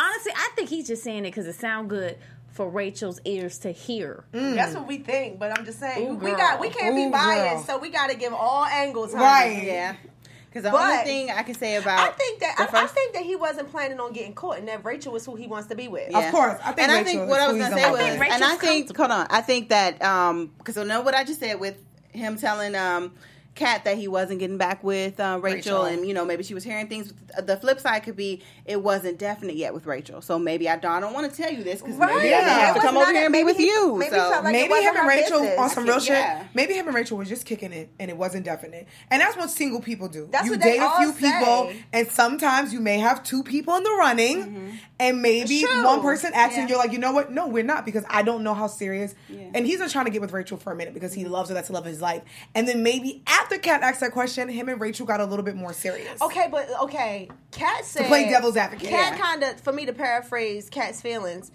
[SPEAKER 5] I think he's just saying it because it sounds good for Rachel's ears to hear.
[SPEAKER 1] That's what we think, but I'm just saying
[SPEAKER 5] Ooh,
[SPEAKER 1] we
[SPEAKER 5] girl.
[SPEAKER 1] can't be
[SPEAKER 3] Ooh,
[SPEAKER 1] biased,
[SPEAKER 3] girl.
[SPEAKER 1] so we got to give all angles. Honey.
[SPEAKER 3] Right.
[SPEAKER 4] Yeah. Because the
[SPEAKER 1] But
[SPEAKER 4] only thing I can say about
[SPEAKER 1] I think that
[SPEAKER 4] the
[SPEAKER 1] I
[SPEAKER 4] first-
[SPEAKER 1] think that he wasn't planning on getting caught, and that Rachel was who he wants to be with.
[SPEAKER 4] Yeah.
[SPEAKER 3] Of course. I think
[SPEAKER 4] and I
[SPEAKER 3] Rachel
[SPEAKER 4] think
[SPEAKER 3] is
[SPEAKER 4] what I
[SPEAKER 3] who
[SPEAKER 4] was
[SPEAKER 3] he's
[SPEAKER 4] going to
[SPEAKER 3] gonna
[SPEAKER 4] say
[SPEAKER 3] be
[SPEAKER 4] was,
[SPEAKER 3] with.
[SPEAKER 4] and I think, hold on, I think that, because I know what I just said with him telling Kat that he wasn't getting back with Rachel, and maybe she was hearing things. The flip side could be it wasn't definite yet with Rachel, so maybe I don't want to tell you this because maybe I
[SPEAKER 3] Yeah.
[SPEAKER 4] didn't have to
[SPEAKER 1] It
[SPEAKER 4] come
[SPEAKER 1] was
[SPEAKER 4] over
[SPEAKER 1] not-
[SPEAKER 4] here and be
[SPEAKER 1] maybe
[SPEAKER 4] with
[SPEAKER 1] he-
[SPEAKER 4] you.
[SPEAKER 1] maybe
[SPEAKER 4] So
[SPEAKER 1] it felt like
[SPEAKER 3] Maybe
[SPEAKER 1] it wasn't
[SPEAKER 3] him and
[SPEAKER 1] her
[SPEAKER 3] Rachel
[SPEAKER 1] business.
[SPEAKER 3] on some real shit.
[SPEAKER 4] Yeah.
[SPEAKER 3] Maybe him and Rachel were just kicking it, and it wasn't definite. And that's what single people do.
[SPEAKER 1] That's
[SPEAKER 3] you
[SPEAKER 1] what they
[SPEAKER 3] date a
[SPEAKER 1] all
[SPEAKER 3] few people,
[SPEAKER 1] say.
[SPEAKER 3] and sometimes you may have two people in the running, and maybe
[SPEAKER 1] It's true.
[SPEAKER 3] one person acts, and
[SPEAKER 4] Yeah.
[SPEAKER 3] you're like, you know what? No, we're not, because I don't know how serious. And he's not trying to get with Rachel for a minute because he loves her. That's the love of his life. And then maybe after Kat asked that question, him and Rachel got a little bit more serious.
[SPEAKER 1] Okay. Kat said
[SPEAKER 3] play devil's advocate.
[SPEAKER 1] Kat
[SPEAKER 3] Yeah.
[SPEAKER 1] kind of, for me to paraphrase Kat's feelings,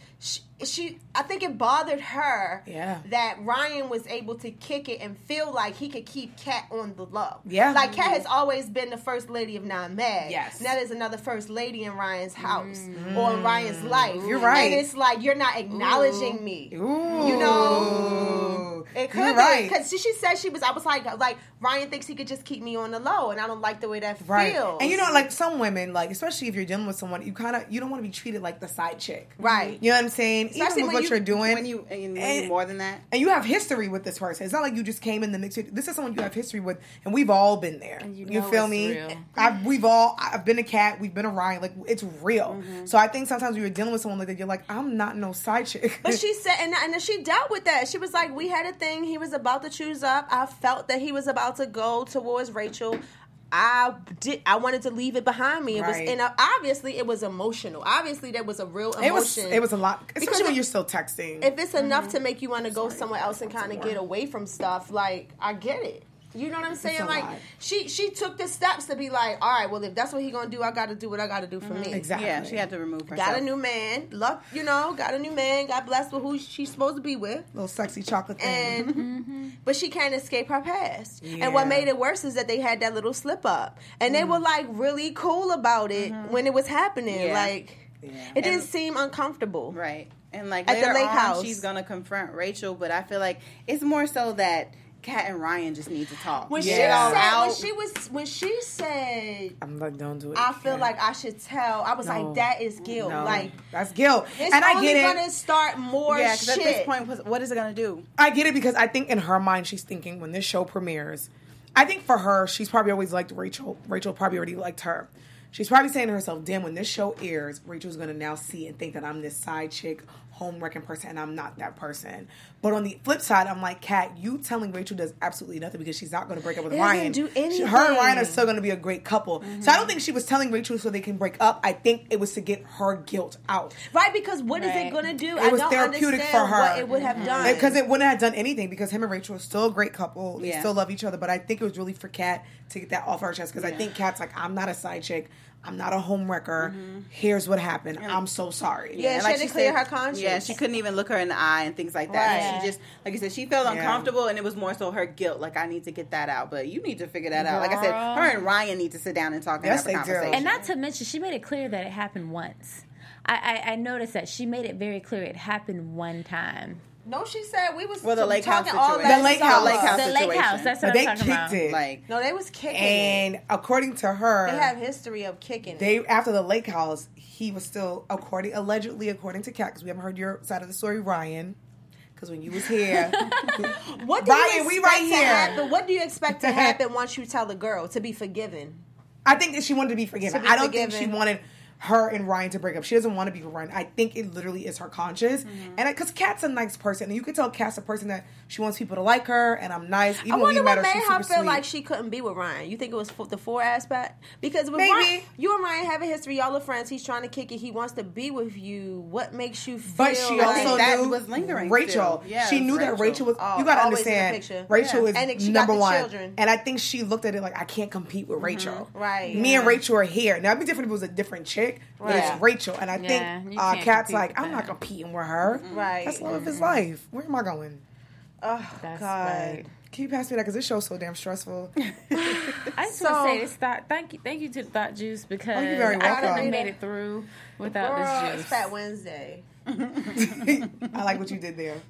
[SPEAKER 1] she I think it bothered her that Ryan was able to kick it and feel like he could keep Kat on the low.
[SPEAKER 3] Yeah.
[SPEAKER 1] Like Kat has always been the first lady of Not Mad.
[SPEAKER 3] Yes.
[SPEAKER 1] Now there's another first lady in Ryan's house or in Ryan's life.
[SPEAKER 3] You're right.
[SPEAKER 1] And it's like you're not acknowledging me.
[SPEAKER 3] Ooh.
[SPEAKER 1] You know, it could
[SPEAKER 3] You're
[SPEAKER 1] be
[SPEAKER 3] right.
[SPEAKER 1] because she said I was like Ryan thinks he could just keep me on the low, and I don't like the way that
[SPEAKER 3] Right.
[SPEAKER 1] feels.
[SPEAKER 3] And like some women, like especially if you're dealing with someone, you don't want to be treated like the side chick.
[SPEAKER 1] Right.
[SPEAKER 3] You know what I'm saying?
[SPEAKER 1] Especially
[SPEAKER 3] Even with
[SPEAKER 1] when
[SPEAKER 3] what
[SPEAKER 1] you-
[SPEAKER 3] you're doing.
[SPEAKER 4] when you more than that.
[SPEAKER 3] And you have history with this person. It's not like you just came in the mix. This is someone you have history with, and we've all been there.
[SPEAKER 5] And you
[SPEAKER 3] You
[SPEAKER 5] know
[SPEAKER 3] feel
[SPEAKER 5] it's
[SPEAKER 3] me?
[SPEAKER 5] real.
[SPEAKER 3] I've been a Kat. We've been a Ryan. Like, it's real. So I think sometimes when you're dealing with someone like that, you're like, I'm not no side chick.
[SPEAKER 1] But she said, and then she dealt with that. She was like, we had a thing. He was about to choose up. I felt that he was about to go towards Rachel. I wanted to leave it behind me. It was,
[SPEAKER 3] Right.
[SPEAKER 1] and obviously it was emotional. Obviously there was a real emotion.
[SPEAKER 3] It was a lot, especially
[SPEAKER 1] Because
[SPEAKER 3] when
[SPEAKER 1] if-
[SPEAKER 3] you're still texting.
[SPEAKER 1] If it's enough to make you want to go somewhere else and kind of get away from stuff, like, I get it. You know what I'm saying?
[SPEAKER 3] a
[SPEAKER 1] Like,
[SPEAKER 3] lot.
[SPEAKER 1] she took the steps to be like, all right, well, if that's what he gonna do, I got to do what I got to do for me.
[SPEAKER 3] Exactly.
[SPEAKER 4] Yeah, she had to remove herself.
[SPEAKER 1] Got a new man. Luck, got a new man. Got blessed with who she's supposed to be with.
[SPEAKER 3] Little sexy chocolate thing.
[SPEAKER 1] And but she can't escape her past.
[SPEAKER 3] Yeah.
[SPEAKER 1] And what made it worse is that they had that little slip up, and they were like really cool about it when it was happening.
[SPEAKER 4] Yeah.
[SPEAKER 1] Like it didn't seem uncomfortable.
[SPEAKER 4] Right. And like
[SPEAKER 1] At the
[SPEAKER 4] later
[SPEAKER 1] lake
[SPEAKER 4] on,
[SPEAKER 1] house.
[SPEAKER 4] she's gonna confront Rachel, but I feel like it's more so that Kat and Ryan just need to talk.
[SPEAKER 1] When
[SPEAKER 3] Yeah.
[SPEAKER 1] she
[SPEAKER 3] All
[SPEAKER 1] said,
[SPEAKER 4] out.
[SPEAKER 1] when she said,
[SPEAKER 3] I'm like, don't do it.
[SPEAKER 1] I feel
[SPEAKER 3] Yeah.
[SPEAKER 1] like I should tell. I was
[SPEAKER 3] No.
[SPEAKER 1] like, that is guilt.
[SPEAKER 3] No,
[SPEAKER 1] Like
[SPEAKER 3] that's guilt.
[SPEAKER 1] it's
[SPEAKER 3] And I
[SPEAKER 1] only
[SPEAKER 3] get it.
[SPEAKER 1] gonna start more
[SPEAKER 4] Yeah,
[SPEAKER 1] shit.
[SPEAKER 4] because at this point, what is it gonna do?
[SPEAKER 3] I get it because I think in her mind she's thinking when this show premieres, I think for her she's probably always liked Rachel. Rachel probably already liked her. She's probably saying to herself, damn, when this show airs, Rachel's going to now see and think that I'm this side chick home-wrecking person, and I'm not that person. But on the flip side, I'm like, Kat, you telling Rachel does absolutely nothing because she's not going to break up with Ryan.
[SPEAKER 1] Do anything.
[SPEAKER 3] Her and Ryan are still going to be a great couple. So I don't think she was telling Rachel so they can break up. I think it was to get her guilt out.
[SPEAKER 1] Right, because what is it going to do?
[SPEAKER 3] It was therapeutic for her.
[SPEAKER 1] What it would have done.
[SPEAKER 3] Because it wouldn't have done anything, because him and Rachel are still a great couple. They still love each other. But I think it was really for Kat to get that off her chest, because I think Kat's like, I'm not a side chick. I'm not a home wrecker. Here's what happened. I'm so sorry.
[SPEAKER 1] Yeah, and she had to clear her conscience.
[SPEAKER 4] Yeah, she couldn't even look her in the eye and things like that.
[SPEAKER 1] Right.
[SPEAKER 4] She just, like I said, she felt uncomfortable, and it was more so her guilt. Like, I need to get that out, but you need to figure that out. Like I said, her and Ryan need to sit down and talk and have a conversation.
[SPEAKER 5] And not to mention, she made it clear that it happened once. I noticed that she made it very clear it happened one time.
[SPEAKER 1] No, she said we was
[SPEAKER 4] the lake house
[SPEAKER 1] talking all
[SPEAKER 4] situation.
[SPEAKER 1] that
[SPEAKER 3] The lake house.
[SPEAKER 5] The lake house. That's what
[SPEAKER 3] But they
[SPEAKER 5] I'm talking about.
[SPEAKER 3] kicked it.
[SPEAKER 4] Like,
[SPEAKER 1] No, they was kicking
[SPEAKER 3] And
[SPEAKER 1] it.
[SPEAKER 3] according to her,
[SPEAKER 1] They have history of kicking it.
[SPEAKER 3] they after the lake house, he was still allegedly according to Kat, because we haven't heard your side of the story, Ryan. Because when you was here,
[SPEAKER 1] What do
[SPEAKER 3] Ryan,
[SPEAKER 1] you
[SPEAKER 3] we
[SPEAKER 1] expect
[SPEAKER 3] right
[SPEAKER 1] to
[SPEAKER 3] here.
[SPEAKER 1] happen? What do you expect to happen once you tell the girl to be forgiven?
[SPEAKER 3] I think that she wanted to be forgiven.
[SPEAKER 1] To be
[SPEAKER 3] I don't think she
[SPEAKER 1] forgiven.
[SPEAKER 3] wanted her and Ryan to break up. She doesn't want to be with Ryan. I think it literally is her conscience. And because Kat's a nice person, and you can tell Kat's a person that she wants people to like her, and I'm nice. Even
[SPEAKER 1] I
[SPEAKER 3] when
[SPEAKER 1] wonder
[SPEAKER 3] we met
[SPEAKER 1] what
[SPEAKER 3] her,
[SPEAKER 1] made
[SPEAKER 3] she's
[SPEAKER 1] her
[SPEAKER 3] super
[SPEAKER 1] feel
[SPEAKER 3] sweet.
[SPEAKER 1] like she couldn't be with Ryan. You think it was the 4 aspect? Because with
[SPEAKER 3] Maybe.
[SPEAKER 1] Ryan, you and Ryan have a history. Y'all are friends. He's trying to kick it. He wants to be with you. What makes you feel
[SPEAKER 3] But she
[SPEAKER 1] like
[SPEAKER 3] also
[SPEAKER 4] that
[SPEAKER 3] knew
[SPEAKER 4] was lingering
[SPEAKER 3] Rachel.
[SPEAKER 4] still. Yeah,
[SPEAKER 3] she
[SPEAKER 4] it was
[SPEAKER 3] knew that Rachel was.
[SPEAKER 1] Oh,
[SPEAKER 3] you got to
[SPEAKER 1] always in the
[SPEAKER 3] understand,
[SPEAKER 1] picture.
[SPEAKER 3] Rachel
[SPEAKER 1] Yeah. And
[SPEAKER 3] is
[SPEAKER 1] she got
[SPEAKER 3] number
[SPEAKER 1] the
[SPEAKER 3] one.
[SPEAKER 1] children.
[SPEAKER 3] And I think she looked at it like, I can't compete with Rachel.
[SPEAKER 1] Right.
[SPEAKER 3] Me and Rachel are here. Now it'd be different if it was a different chick, but
[SPEAKER 1] Right.
[SPEAKER 3] it's Rachel. And I
[SPEAKER 5] Yeah,
[SPEAKER 3] think
[SPEAKER 5] you can't
[SPEAKER 3] Kat's
[SPEAKER 5] compete
[SPEAKER 3] like,
[SPEAKER 5] with
[SPEAKER 3] I'm not
[SPEAKER 5] that.
[SPEAKER 3] competing with her.
[SPEAKER 1] Right.
[SPEAKER 3] That's love of his life. Where am I going?
[SPEAKER 1] Oh,
[SPEAKER 5] That's
[SPEAKER 1] God.
[SPEAKER 5] right.
[SPEAKER 3] Can you pass me that? Because this show's so damn stressful.
[SPEAKER 5] I just want to say this thought. Thank you to the Thought Juice, because
[SPEAKER 3] Oh, you're very
[SPEAKER 5] I couldn't have
[SPEAKER 3] welcome.
[SPEAKER 5] made it through without
[SPEAKER 1] Girl,
[SPEAKER 5] this
[SPEAKER 1] it's
[SPEAKER 5] juice.
[SPEAKER 1] Fat Wednesday.
[SPEAKER 3] I like what you did there.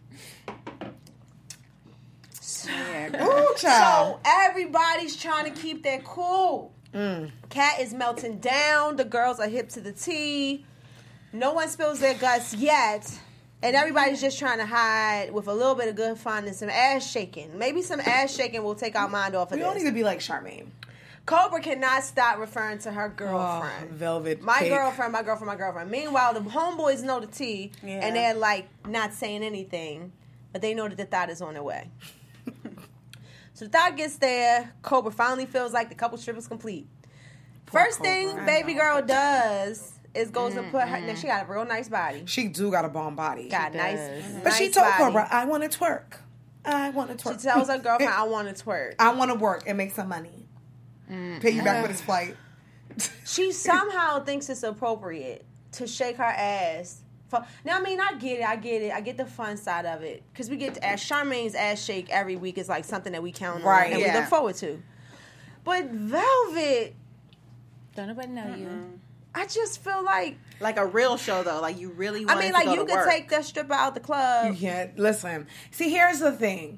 [SPEAKER 4] yeah,
[SPEAKER 3] Ooh, child.
[SPEAKER 1] So everybody's trying to keep their cool. Kat is melting down. The girls are hip to the tea. No one spills their guts yet. And everybody's just trying to hide with a little bit of good fun and some ass shaking. Maybe some ass shaking will take our mind off of
[SPEAKER 3] We don't
[SPEAKER 1] this.
[SPEAKER 3] need to be like Charmaine.
[SPEAKER 1] Cobra cannot stop referring to her
[SPEAKER 3] Oh,
[SPEAKER 1] girlfriend.
[SPEAKER 3] velvet.
[SPEAKER 1] My
[SPEAKER 3] cake.
[SPEAKER 1] girlfriend, my girlfriend, my girlfriend. Meanwhile, the homeboys know the tea,
[SPEAKER 4] Yeah.
[SPEAKER 1] and they're like not saying anything, but they know that the thought is on their way. So the thought gets there. Cobra finally feels like the couple trip is complete. First
[SPEAKER 3] Cobra,
[SPEAKER 1] thing
[SPEAKER 3] I
[SPEAKER 1] baby
[SPEAKER 3] know.
[SPEAKER 1] girl does is goes to put her. Now she got a real nice body.
[SPEAKER 3] She do got a bomb body.
[SPEAKER 1] Got nice,
[SPEAKER 5] does.
[SPEAKER 3] But she
[SPEAKER 1] nice
[SPEAKER 3] told
[SPEAKER 1] body.
[SPEAKER 3] Cobra, I want to twerk. I want to
[SPEAKER 1] She
[SPEAKER 3] twerk.
[SPEAKER 1] tells her girlfriend, "I want to twerk."
[SPEAKER 3] I want to work and make some money. Pay you back for this flight.
[SPEAKER 1] She somehow thinks it's appropriate to shake her ass. Now, I mean, I get it. I get the fun side of it. Because we get to ask Charmaine's ass shake every week is like something that we count
[SPEAKER 3] Right,
[SPEAKER 1] on and
[SPEAKER 4] yeah.
[SPEAKER 1] we look forward to. But Velvet,
[SPEAKER 5] Don't nobody know you.
[SPEAKER 1] I just feel like,
[SPEAKER 4] like a real show though. Like you really want
[SPEAKER 1] I mean,
[SPEAKER 4] to
[SPEAKER 1] like
[SPEAKER 4] go
[SPEAKER 1] you
[SPEAKER 4] to
[SPEAKER 1] could
[SPEAKER 4] work.
[SPEAKER 1] take that stripper out the club.
[SPEAKER 3] Yeah, listen. See, here's the thing.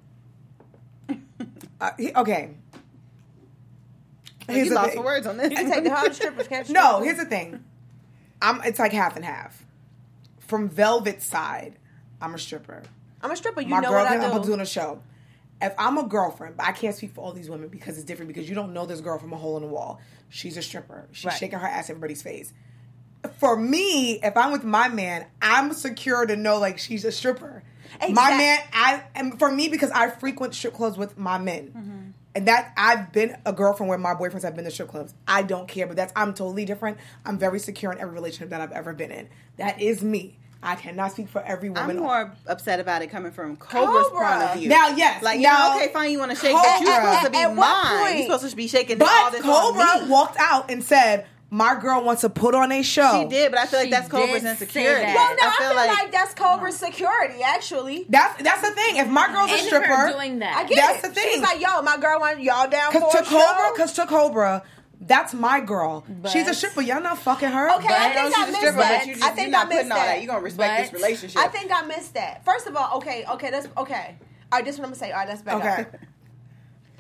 [SPEAKER 3] Okay. Here's
[SPEAKER 4] You
[SPEAKER 3] the
[SPEAKER 4] lost
[SPEAKER 3] thing.
[SPEAKER 4] for words on this.
[SPEAKER 1] You can take the other strippers, can't you?
[SPEAKER 3] No, here's the thing. It's like half and half. From Velvet's side, I'm a stripper.
[SPEAKER 1] I'm a stripper. You
[SPEAKER 3] My
[SPEAKER 1] know what I
[SPEAKER 3] girlfriend, I'm
[SPEAKER 1] do.
[SPEAKER 3] doing a show. If I'm a girlfriend, but I can't speak for all these women because it's different, because you don't know this girl from a hole in the wall. She's a stripper. She's
[SPEAKER 1] Right.
[SPEAKER 3] shaking her ass in everybody's face. For me, if I'm with my man, I'm secure to know like she's a stripper. My
[SPEAKER 1] Exact-
[SPEAKER 3] man, for me, because I frequent strip clubs with my men. And that I've been a girlfriend where my boyfriends have been to strip clubs. I don't care, but I'm totally different. I'm very secure in every relationship that I've ever been in. That is me. I cannot speak for every woman.
[SPEAKER 4] I'm more upset about it coming from Cobra's
[SPEAKER 1] Cobra.
[SPEAKER 4] point of view.
[SPEAKER 3] Now, yes.
[SPEAKER 4] Like,
[SPEAKER 3] now,
[SPEAKER 4] okay, fine, you want to shake that. You're
[SPEAKER 3] Cobra.
[SPEAKER 4] supposed to be
[SPEAKER 1] At what
[SPEAKER 4] mine.
[SPEAKER 1] point?
[SPEAKER 4] You're supposed to be shaking all
[SPEAKER 3] But
[SPEAKER 4] this
[SPEAKER 3] Cobra
[SPEAKER 4] on me.
[SPEAKER 3] walked out and said, "My girl wants to put on a show."
[SPEAKER 4] She did, but I feel like
[SPEAKER 5] She
[SPEAKER 4] that's Cobra's
[SPEAKER 5] did
[SPEAKER 4] insecurity.
[SPEAKER 5] say that.
[SPEAKER 1] Well, no, I feel
[SPEAKER 4] like
[SPEAKER 1] like that's Cobra's security, actually.
[SPEAKER 3] That's the thing. If my girl's a
[SPEAKER 5] And her
[SPEAKER 3] stripper,
[SPEAKER 5] doing that.
[SPEAKER 1] I get
[SPEAKER 3] That's
[SPEAKER 1] it.
[SPEAKER 3] the thing.
[SPEAKER 1] She's like, yo, my girl want y'all down for
[SPEAKER 3] because
[SPEAKER 1] a show.
[SPEAKER 3] to Cobra, that's my girl. She's a stripper. Y'all not fucking her.
[SPEAKER 1] Okay, I
[SPEAKER 4] no,
[SPEAKER 1] think
[SPEAKER 4] she's
[SPEAKER 1] I
[SPEAKER 4] a
[SPEAKER 1] missed
[SPEAKER 4] stripper,
[SPEAKER 1] that.
[SPEAKER 4] but you just,
[SPEAKER 1] I think
[SPEAKER 4] you're not
[SPEAKER 1] I missed
[SPEAKER 4] putting all
[SPEAKER 1] that.
[SPEAKER 4] that. You're gonna respect this
[SPEAKER 5] But
[SPEAKER 4] relationship.
[SPEAKER 1] I think I missed that. First of all, okay, that's okay. All right, this is what I'm gonna say. All right, let's back
[SPEAKER 3] Okay.
[SPEAKER 1] up.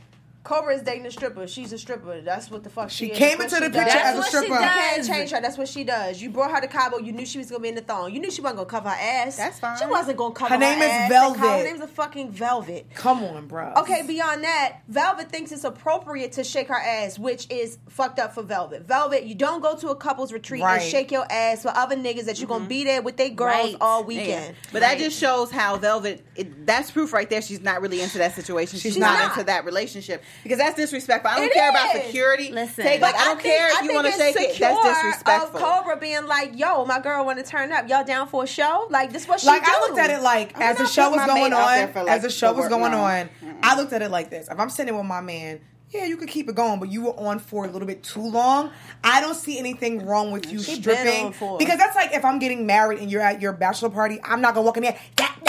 [SPEAKER 1] Cobra is dating a stripper. She's a stripper. That's what the fuck
[SPEAKER 3] She
[SPEAKER 1] is.
[SPEAKER 3] came
[SPEAKER 1] That's
[SPEAKER 3] into
[SPEAKER 1] what
[SPEAKER 3] the
[SPEAKER 1] she
[SPEAKER 3] picture
[SPEAKER 1] does.
[SPEAKER 3] as a
[SPEAKER 5] That's what she
[SPEAKER 3] stripper.
[SPEAKER 1] You
[SPEAKER 5] does.
[SPEAKER 1] can't change her. That's what she does. You brought her to Cabo. You knew she was gonna be in the thong. You knew she wasn't gonna cover her ass.
[SPEAKER 4] That's fine.
[SPEAKER 1] She wasn't gonna cover
[SPEAKER 3] Her name is
[SPEAKER 1] ass.
[SPEAKER 3] Velvet.
[SPEAKER 1] Her name's a fucking Velvet.
[SPEAKER 3] Come on, bro.
[SPEAKER 1] Okay, beyond that, Velvet thinks it's appropriate to shake her ass, which is fucked up for Velvet. Velvet, you don't go to a couples retreat
[SPEAKER 3] Right.
[SPEAKER 1] and shake your ass for other niggas that you're gonna be there with their girls
[SPEAKER 5] Right.
[SPEAKER 1] all
[SPEAKER 4] Yeah.
[SPEAKER 1] weekend.
[SPEAKER 4] But that just shows how Velvet, that's proof right there. She's not really into that situation. She's
[SPEAKER 3] not.
[SPEAKER 4] not into that relationship. Because that's disrespectful. I don't
[SPEAKER 1] It
[SPEAKER 4] care about
[SPEAKER 1] is.
[SPEAKER 4] security.
[SPEAKER 5] Listen.
[SPEAKER 4] Take,
[SPEAKER 5] But
[SPEAKER 4] like, I don't care if you want to shake it. That's disrespectful.
[SPEAKER 1] Of Cobra being like, yo, my girl want to turn up. Y'all down for a show? Like, this what she
[SPEAKER 3] Like
[SPEAKER 1] do.
[SPEAKER 3] I looked at it like
[SPEAKER 4] I'm
[SPEAKER 3] as the
[SPEAKER 4] not
[SPEAKER 3] show
[SPEAKER 4] putting
[SPEAKER 3] was
[SPEAKER 4] my
[SPEAKER 3] going
[SPEAKER 4] mate out there
[SPEAKER 3] on,
[SPEAKER 4] for, like,
[SPEAKER 3] as the show was
[SPEAKER 4] the
[SPEAKER 3] going
[SPEAKER 4] work.
[SPEAKER 3] on, I looked at it like this. If I'm sitting with my man, yeah, you could keep it going, but you were on for a little bit too long. I don't see anything wrong with you
[SPEAKER 1] She been
[SPEAKER 3] stripping
[SPEAKER 1] on for.
[SPEAKER 3] because that's like if I'm getting married and you're at your bachelor party, I'm not gonna walk in there.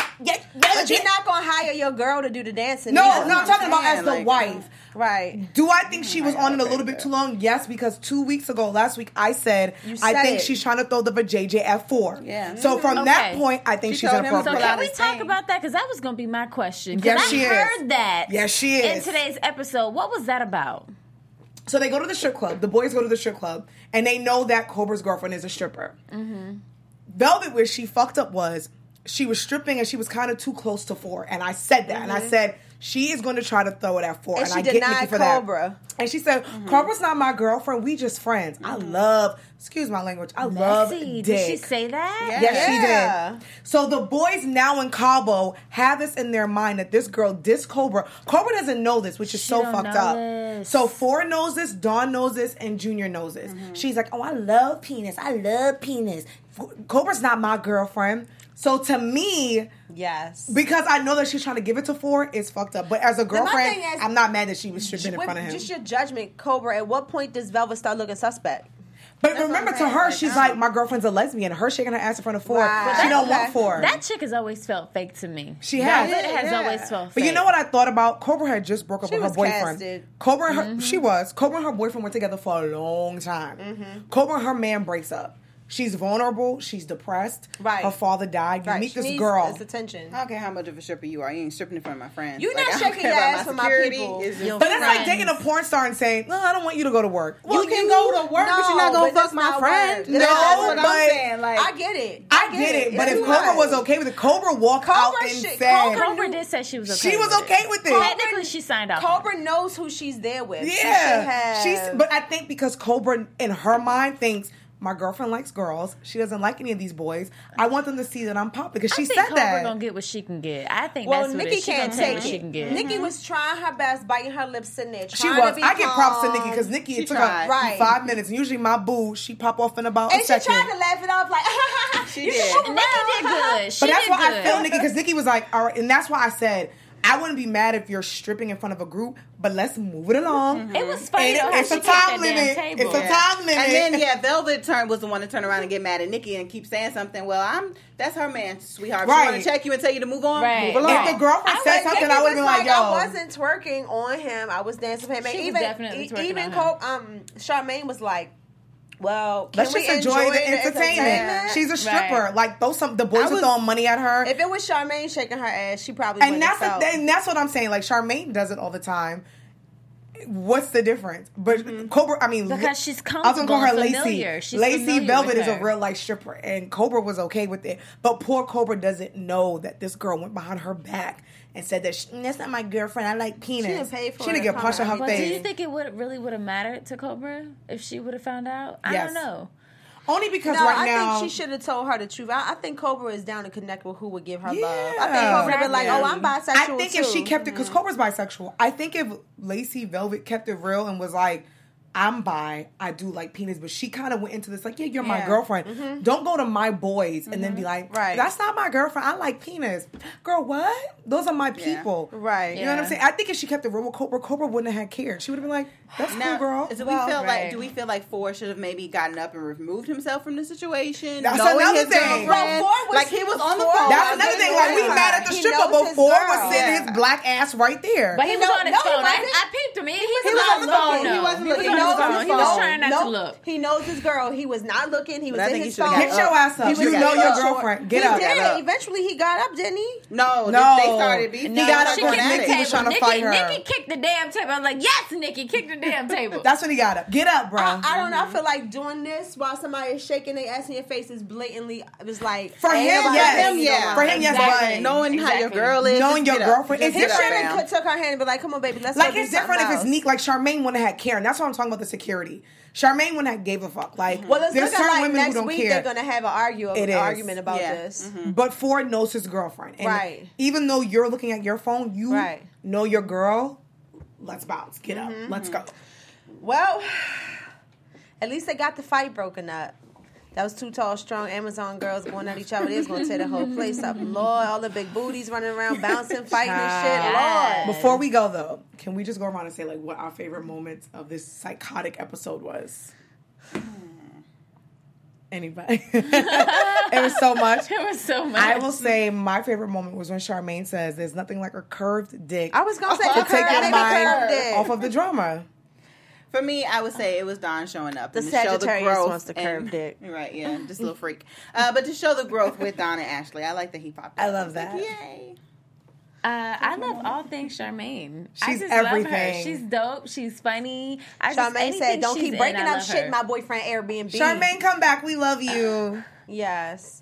[SPEAKER 1] But you're not gonna hire your girl to do the dancing.
[SPEAKER 3] No,
[SPEAKER 1] either.
[SPEAKER 3] I'm talking about
[SPEAKER 4] saying,
[SPEAKER 3] as the
[SPEAKER 4] like,
[SPEAKER 3] wife.
[SPEAKER 1] Right.
[SPEAKER 3] Do I think she was on it a little bit too long? Yes, because 2 weeks ago, last week, I said I
[SPEAKER 1] said
[SPEAKER 3] think
[SPEAKER 1] it.
[SPEAKER 3] she's trying to throw the vajayjay at 4.
[SPEAKER 4] Yeah.
[SPEAKER 3] So from that
[SPEAKER 5] Okay.
[SPEAKER 3] point, I think
[SPEAKER 4] She
[SPEAKER 3] she's
[SPEAKER 4] told him to
[SPEAKER 5] So
[SPEAKER 4] pull
[SPEAKER 3] inappropriate.
[SPEAKER 4] out
[SPEAKER 5] can we
[SPEAKER 4] his
[SPEAKER 5] talk
[SPEAKER 4] thing.
[SPEAKER 5] about that? Because that was going to be my question.
[SPEAKER 3] Yes,
[SPEAKER 5] I
[SPEAKER 3] she is.
[SPEAKER 5] heard that.
[SPEAKER 3] Yes, she
[SPEAKER 5] In
[SPEAKER 3] is.
[SPEAKER 5] today's episode. What was that about?
[SPEAKER 3] So they go to the strip club. The boys go to the strip club, and they know that Cobra's girlfriend is a stripper. Velvet, where she fucked up was she was stripping and she was kind of too close to 4. And I said that. And I said, she is going to try to throw it at 4.
[SPEAKER 1] And
[SPEAKER 3] And
[SPEAKER 1] she
[SPEAKER 3] I get
[SPEAKER 1] denied
[SPEAKER 3] Nikki for
[SPEAKER 1] Cobra.
[SPEAKER 3] that. And she said, Cobra's not my girlfriend. We just friends. I love, excuse my language, I love
[SPEAKER 5] Messy.
[SPEAKER 3] dick.
[SPEAKER 5] Did she say that?
[SPEAKER 3] Yes,
[SPEAKER 1] Yeah.
[SPEAKER 3] she did. So the boys now in Cabo have this in their mind that this girl dissed Cobra. Cobra doesn't know this, which is
[SPEAKER 5] She
[SPEAKER 3] so
[SPEAKER 5] don't
[SPEAKER 3] fucked
[SPEAKER 5] know
[SPEAKER 3] up.
[SPEAKER 5] this.
[SPEAKER 3] So 4 knows this, Dawn knows this, and Junior knows this. She's like, oh, I love penis. I love penis. Cobra's not my girlfriend. So to me,
[SPEAKER 1] Yes.
[SPEAKER 3] because I know that she's trying to give it to 4, it's fucked up. But as a girlfriend,
[SPEAKER 1] thing is-
[SPEAKER 3] I'm not mad that she was stripping in front of him.
[SPEAKER 1] Just your judgment, Cobra. At what point does Velvet start looking suspect?
[SPEAKER 3] But remember, to her, she's like, my girlfriend's a lesbian. Her shaking her ass in front of 4.
[SPEAKER 1] Right.
[SPEAKER 3] She don't
[SPEAKER 1] Okay.
[SPEAKER 3] want 4.
[SPEAKER 5] That chick has always felt fake to me.
[SPEAKER 3] She has.
[SPEAKER 5] Velvet has
[SPEAKER 1] Yeah.
[SPEAKER 5] always felt fake.
[SPEAKER 3] But you know what I thought about? Cobra had just broke up
[SPEAKER 1] She
[SPEAKER 3] with her
[SPEAKER 1] was
[SPEAKER 3] boyfriend.
[SPEAKER 1] casted.
[SPEAKER 3] Cobra and her, she was. Cobra and her boyfriend were together for a long time. Cobra and her man breaks up. She's vulnerable. She's depressed.
[SPEAKER 1] Right.
[SPEAKER 3] Her father died. You
[SPEAKER 1] Right.
[SPEAKER 3] meet
[SPEAKER 1] She
[SPEAKER 3] this
[SPEAKER 1] needs
[SPEAKER 3] girl.
[SPEAKER 1] this attention.
[SPEAKER 4] I don't care how much of a stripper you are. You ain't stripping in front of my friends.
[SPEAKER 1] You
[SPEAKER 4] Like,
[SPEAKER 1] not
[SPEAKER 4] I don't
[SPEAKER 1] shaking
[SPEAKER 4] care
[SPEAKER 1] your
[SPEAKER 4] about
[SPEAKER 1] ass for my
[SPEAKER 4] security.
[SPEAKER 1] people.
[SPEAKER 4] It's just-
[SPEAKER 5] Yo,
[SPEAKER 3] But that's like
[SPEAKER 5] friends.
[SPEAKER 3] dating a porn star and saying, no, I don't want you to go to work.
[SPEAKER 4] You can go to work, but you're not
[SPEAKER 1] No,
[SPEAKER 4] gonna
[SPEAKER 1] but
[SPEAKER 4] fuck
[SPEAKER 1] that's
[SPEAKER 4] my
[SPEAKER 1] not
[SPEAKER 4] friend.
[SPEAKER 1] work.
[SPEAKER 3] No,
[SPEAKER 4] That's what
[SPEAKER 3] but
[SPEAKER 4] I'm saying. Like,
[SPEAKER 1] I get it.
[SPEAKER 3] I get it. But
[SPEAKER 1] It's
[SPEAKER 3] if
[SPEAKER 1] too
[SPEAKER 3] Cobra
[SPEAKER 1] much.
[SPEAKER 3] was okay with it, Cobra walked out and
[SPEAKER 1] shit-
[SPEAKER 3] said,
[SPEAKER 5] Cobra did say she was okay.
[SPEAKER 3] she was
[SPEAKER 5] with
[SPEAKER 3] okay
[SPEAKER 5] it.
[SPEAKER 3] with it.
[SPEAKER 5] Technically, she signed off.
[SPEAKER 1] Cobra knows who she's there with. She should
[SPEAKER 3] Yeah,
[SPEAKER 1] have.
[SPEAKER 3] but I think because Cobra in her mind thinks my girlfriend likes girls, she doesn't like any of these boys. I want them to see that I'm popular because she
[SPEAKER 5] I think
[SPEAKER 3] said
[SPEAKER 5] Cobra
[SPEAKER 3] that.
[SPEAKER 5] gonna get what she can get. I think
[SPEAKER 1] Well,
[SPEAKER 5] that's what it
[SPEAKER 1] Nikki
[SPEAKER 5] is. She
[SPEAKER 1] can't
[SPEAKER 5] gonna take
[SPEAKER 1] take
[SPEAKER 5] what she
[SPEAKER 1] it.
[SPEAKER 5] can get.
[SPEAKER 1] Nikki was trying her best, biting her lips, sitting there.
[SPEAKER 3] She
[SPEAKER 1] Trying
[SPEAKER 3] was.
[SPEAKER 1] To be
[SPEAKER 3] I give props to
[SPEAKER 1] calm.
[SPEAKER 3] Nikki because Nikki
[SPEAKER 4] She
[SPEAKER 3] it took
[SPEAKER 4] tried.
[SPEAKER 3] her
[SPEAKER 1] Right.
[SPEAKER 3] 5 minutes. And usually my boo, she pop off in about
[SPEAKER 1] And
[SPEAKER 3] a
[SPEAKER 1] she
[SPEAKER 3] second.
[SPEAKER 1] tried to laugh it off like,
[SPEAKER 4] She
[SPEAKER 1] you
[SPEAKER 4] did.
[SPEAKER 1] can move
[SPEAKER 5] Nikki
[SPEAKER 1] around.
[SPEAKER 5] did good. She
[SPEAKER 3] But that's
[SPEAKER 5] did
[SPEAKER 3] why
[SPEAKER 5] good.
[SPEAKER 3] I feel Nikki because Nikki was like, all right, and that's why I said I wouldn't be mad if you're stripping in front of a group, but let's move it along.
[SPEAKER 5] It was funny though.
[SPEAKER 3] And
[SPEAKER 5] How
[SPEAKER 3] it's
[SPEAKER 5] she
[SPEAKER 3] a
[SPEAKER 5] kicked that
[SPEAKER 3] time
[SPEAKER 5] damn
[SPEAKER 3] limit.
[SPEAKER 5] table.
[SPEAKER 3] It's a time limit.
[SPEAKER 4] And then Velvet was the one to turn around and get mad at Nikki and keep saying something. Well, that's her man, sweetheart. If she
[SPEAKER 3] Right.
[SPEAKER 4] want to check you and tell you to move on,
[SPEAKER 5] Right.
[SPEAKER 4] move along.
[SPEAKER 3] If the girlfriend said something,
[SPEAKER 1] Nikki
[SPEAKER 3] I would have
[SPEAKER 1] was
[SPEAKER 3] been like, yo.
[SPEAKER 1] I wasn't twerking on him. I was dancing for him. And
[SPEAKER 5] She was
[SPEAKER 1] even
[SPEAKER 5] definitely twerking
[SPEAKER 1] even
[SPEAKER 5] on
[SPEAKER 1] Charmaine was like, well, can
[SPEAKER 3] Let's
[SPEAKER 1] we
[SPEAKER 3] just enjoy the
[SPEAKER 1] entertainment?
[SPEAKER 3] entertainment. She's a stripper.
[SPEAKER 5] Right.
[SPEAKER 3] Like the boys were throwing money at her.
[SPEAKER 1] If it was Charmaine shaking her ass, she probably
[SPEAKER 3] And
[SPEAKER 1] wouldn't
[SPEAKER 3] that's
[SPEAKER 1] have
[SPEAKER 3] the,
[SPEAKER 1] felt.
[SPEAKER 3] and that's what I'm saying. Like Charmaine does it all the time. What's the difference? But Cobra, I mean,
[SPEAKER 5] Because she's
[SPEAKER 3] I was gonna call her
[SPEAKER 5] comfortable and
[SPEAKER 3] Lacey.
[SPEAKER 5] familiar. She's
[SPEAKER 3] Lacey
[SPEAKER 5] familiar
[SPEAKER 3] Velvet
[SPEAKER 5] with
[SPEAKER 3] is a
[SPEAKER 5] her.
[SPEAKER 3] real life stripper, and Cobra was okay with it. But poor Cobra doesn't know that this girl went behind her back and said that that's not my girlfriend. I like penis.
[SPEAKER 1] She didn't pay for
[SPEAKER 3] She didn't
[SPEAKER 1] it.
[SPEAKER 3] get punched in her
[SPEAKER 5] But do you
[SPEAKER 3] face.
[SPEAKER 5] think it really would have mattered to Cobra if she would have found out? I
[SPEAKER 3] Yes.
[SPEAKER 5] don't know.
[SPEAKER 3] Only because
[SPEAKER 1] No,
[SPEAKER 3] right
[SPEAKER 1] I
[SPEAKER 3] now
[SPEAKER 1] think she should have told her the truth. I think Cobra is down to connect with who would give her
[SPEAKER 3] Yeah.
[SPEAKER 1] love. I think Cobra would have been like, oh, I'm bisexual
[SPEAKER 3] I think if she
[SPEAKER 1] too.
[SPEAKER 3] kept it, because Cobra's bisexual. I think if Lacey Velvet kept it real and was like, I'm bi, I do like penis, but she kind of went into this like, yeah, you're my
[SPEAKER 4] Yeah.
[SPEAKER 3] girlfriend. Don't go to my boys and then be like,
[SPEAKER 1] Right.
[SPEAKER 3] that's not my girlfriend. I like penis. Girl, what? Those are my people.
[SPEAKER 1] Right.
[SPEAKER 3] You know what I'm
[SPEAKER 5] Yeah.
[SPEAKER 3] saying? I think if she kept it real with Cobra wouldn't have cared. She would have been like, that's
[SPEAKER 4] Now,
[SPEAKER 3] cool, girl.
[SPEAKER 4] Do we
[SPEAKER 1] Well,
[SPEAKER 4] feel
[SPEAKER 5] right.
[SPEAKER 4] like Ford should have maybe gotten up and removed himself from the situation?
[SPEAKER 3] That's
[SPEAKER 4] knowing
[SPEAKER 3] another
[SPEAKER 4] his
[SPEAKER 3] thing.
[SPEAKER 4] girlfriend?
[SPEAKER 1] Well, Ford was-
[SPEAKER 4] like he was on the
[SPEAKER 1] Ford-
[SPEAKER 4] phone.
[SPEAKER 3] That's
[SPEAKER 1] Oh,
[SPEAKER 3] another
[SPEAKER 1] I
[SPEAKER 3] thing.
[SPEAKER 1] get
[SPEAKER 3] Like, we
[SPEAKER 1] it.
[SPEAKER 3] mad at the
[SPEAKER 1] He
[SPEAKER 3] stripper,
[SPEAKER 1] knows
[SPEAKER 3] but
[SPEAKER 1] his
[SPEAKER 3] Ford
[SPEAKER 1] girl.
[SPEAKER 3] was sitting
[SPEAKER 4] Yeah.
[SPEAKER 3] his black ass right there.
[SPEAKER 5] But he was
[SPEAKER 1] No,
[SPEAKER 5] on his
[SPEAKER 1] no, he
[SPEAKER 5] phone.
[SPEAKER 1] wasn't.
[SPEAKER 5] I peeped him. He was
[SPEAKER 1] was
[SPEAKER 5] on his
[SPEAKER 1] not
[SPEAKER 5] phone.
[SPEAKER 1] looking.
[SPEAKER 5] though.
[SPEAKER 4] He wasn't
[SPEAKER 5] He was
[SPEAKER 4] looking.
[SPEAKER 5] on
[SPEAKER 4] He
[SPEAKER 5] his
[SPEAKER 4] was on
[SPEAKER 5] phone.
[SPEAKER 4] his
[SPEAKER 5] He was
[SPEAKER 4] phone.
[SPEAKER 5] trying to not to look.
[SPEAKER 1] He knows his girl. He was not looking. He was
[SPEAKER 4] I
[SPEAKER 1] in
[SPEAKER 4] think
[SPEAKER 1] his
[SPEAKER 4] he should've
[SPEAKER 1] phone.
[SPEAKER 3] Get your ass up.
[SPEAKER 1] He was
[SPEAKER 3] You
[SPEAKER 1] in
[SPEAKER 3] know
[SPEAKER 1] his
[SPEAKER 3] your
[SPEAKER 1] phone.
[SPEAKER 3] girlfriend. Get
[SPEAKER 1] He
[SPEAKER 3] up.
[SPEAKER 1] did.
[SPEAKER 3] Get up.
[SPEAKER 1] Eventually, he got up, didn't he?
[SPEAKER 4] No,
[SPEAKER 3] No.
[SPEAKER 4] they started beefing.
[SPEAKER 3] He got up
[SPEAKER 5] She
[SPEAKER 3] when
[SPEAKER 5] kicked
[SPEAKER 3] Nikki
[SPEAKER 5] the
[SPEAKER 3] was
[SPEAKER 5] table.
[SPEAKER 3] trying to fight her.
[SPEAKER 5] Nikki kicked the damn table. I'm like, yes, Nikki, kick the damn table.
[SPEAKER 3] That's when he got up. Get up, bro.
[SPEAKER 1] I don't know. I feel like doing this while somebody is shaking their ass in your face is blatantly. It was like
[SPEAKER 3] For him,
[SPEAKER 1] everybody
[SPEAKER 3] yes.
[SPEAKER 1] thinking you
[SPEAKER 4] Yeah.
[SPEAKER 1] don't
[SPEAKER 3] For
[SPEAKER 1] want
[SPEAKER 3] him,
[SPEAKER 1] it.
[SPEAKER 3] yes,
[SPEAKER 5] Exactly.
[SPEAKER 3] but
[SPEAKER 4] Knowing how your
[SPEAKER 5] Exactly.
[SPEAKER 4] girl is.
[SPEAKER 3] Knowing
[SPEAKER 4] just
[SPEAKER 3] your
[SPEAKER 4] get up.
[SPEAKER 3] girlfriend
[SPEAKER 4] Just
[SPEAKER 3] is
[SPEAKER 1] He
[SPEAKER 4] get up
[SPEAKER 1] should
[SPEAKER 4] now.
[SPEAKER 1] have took her hand and be like, "Come on, baby, let's
[SPEAKER 3] like
[SPEAKER 1] go do
[SPEAKER 3] it's different if
[SPEAKER 1] something
[SPEAKER 3] it's
[SPEAKER 1] else."
[SPEAKER 3] Neek. Like Charmaine wouldn't have had care, and that's what I'm talking about. The security. Charmaine wouldn't have gave a fuck. Like
[SPEAKER 1] Well, it's
[SPEAKER 3] there's
[SPEAKER 1] looking
[SPEAKER 3] certain
[SPEAKER 1] like
[SPEAKER 3] women who
[SPEAKER 1] next
[SPEAKER 3] don't
[SPEAKER 1] week
[SPEAKER 3] care.
[SPEAKER 1] they're gonna have
[SPEAKER 3] It is.
[SPEAKER 1] argument about
[SPEAKER 4] Yeah.
[SPEAKER 1] this.
[SPEAKER 3] But Ford knows his girlfriend, and
[SPEAKER 1] Right.
[SPEAKER 3] even though you're looking at your phone, you
[SPEAKER 1] Right.
[SPEAKER 3] know your girl. Let's bounce. Get up. Let's go.
[SPEAKER 1] Well, at least they got the fight broken up. That was two tall, strong Amazon girls going at each other. They was going to tear the whole place up. Lord, all the big booties running around, bouncing, fighting and shit.
[SPEAKER 5] Yes.
[SPEAKER 1] Lord.
[SPEAKER 3] Before we go though, can we just go around and say like what our favorite moments of this psychotic episode was? Anybody? It was so much.
[SPEAKER 5] It was so much.
[SPEAKER 3] I will say my favorite moment was when Charmaine says, "There's nothing like a curved dick
[SPEAKER 1] I was going to say,
[SPEAKER 3] to take your
[SPEAKER 1] baby
[SPEAKER 3] mind
[SPEAKER 1] curved it.
[SPEAKER 3] off of the drama."
[SPEAKER 4] For me, I would say it was Don showing up.
[SPEAKER 1] The
[SPEAKER 4] and to show
[SPEAKER 1] Sagittarius
[SPEAKER 4] growth
[SPEAKER 1] wants to
[SPEAKER 4] and-
[SPEAKER 1] curve dick.
[SPEAKER 4] Right, yeah, just a little freak. But to show the growth with Don and Ashley, I like that he popped up.
[SPEAKER 3] I love
[SPEAKER 4] was like,
[SPEAKER 3] that.
[SPEAKER 4] Yay.
[SPEAKER 5] I love all things Charmaine. I
[SPEAKER 3] She's
[SPEAKER 5] just love her.
[SPEAKER 3] everything.
[SPEAKER 5] She's dope. She's funny.
[SPEAKER 1] Charmaine said, "Don't keep breaking up shit in
[SPEAKER 5] in
[SPEAKER 1] my boyfriend Airbnb."
[SPEAKER 3] Charmaine, come back. We love you.
[SPEAKER 1] Yes.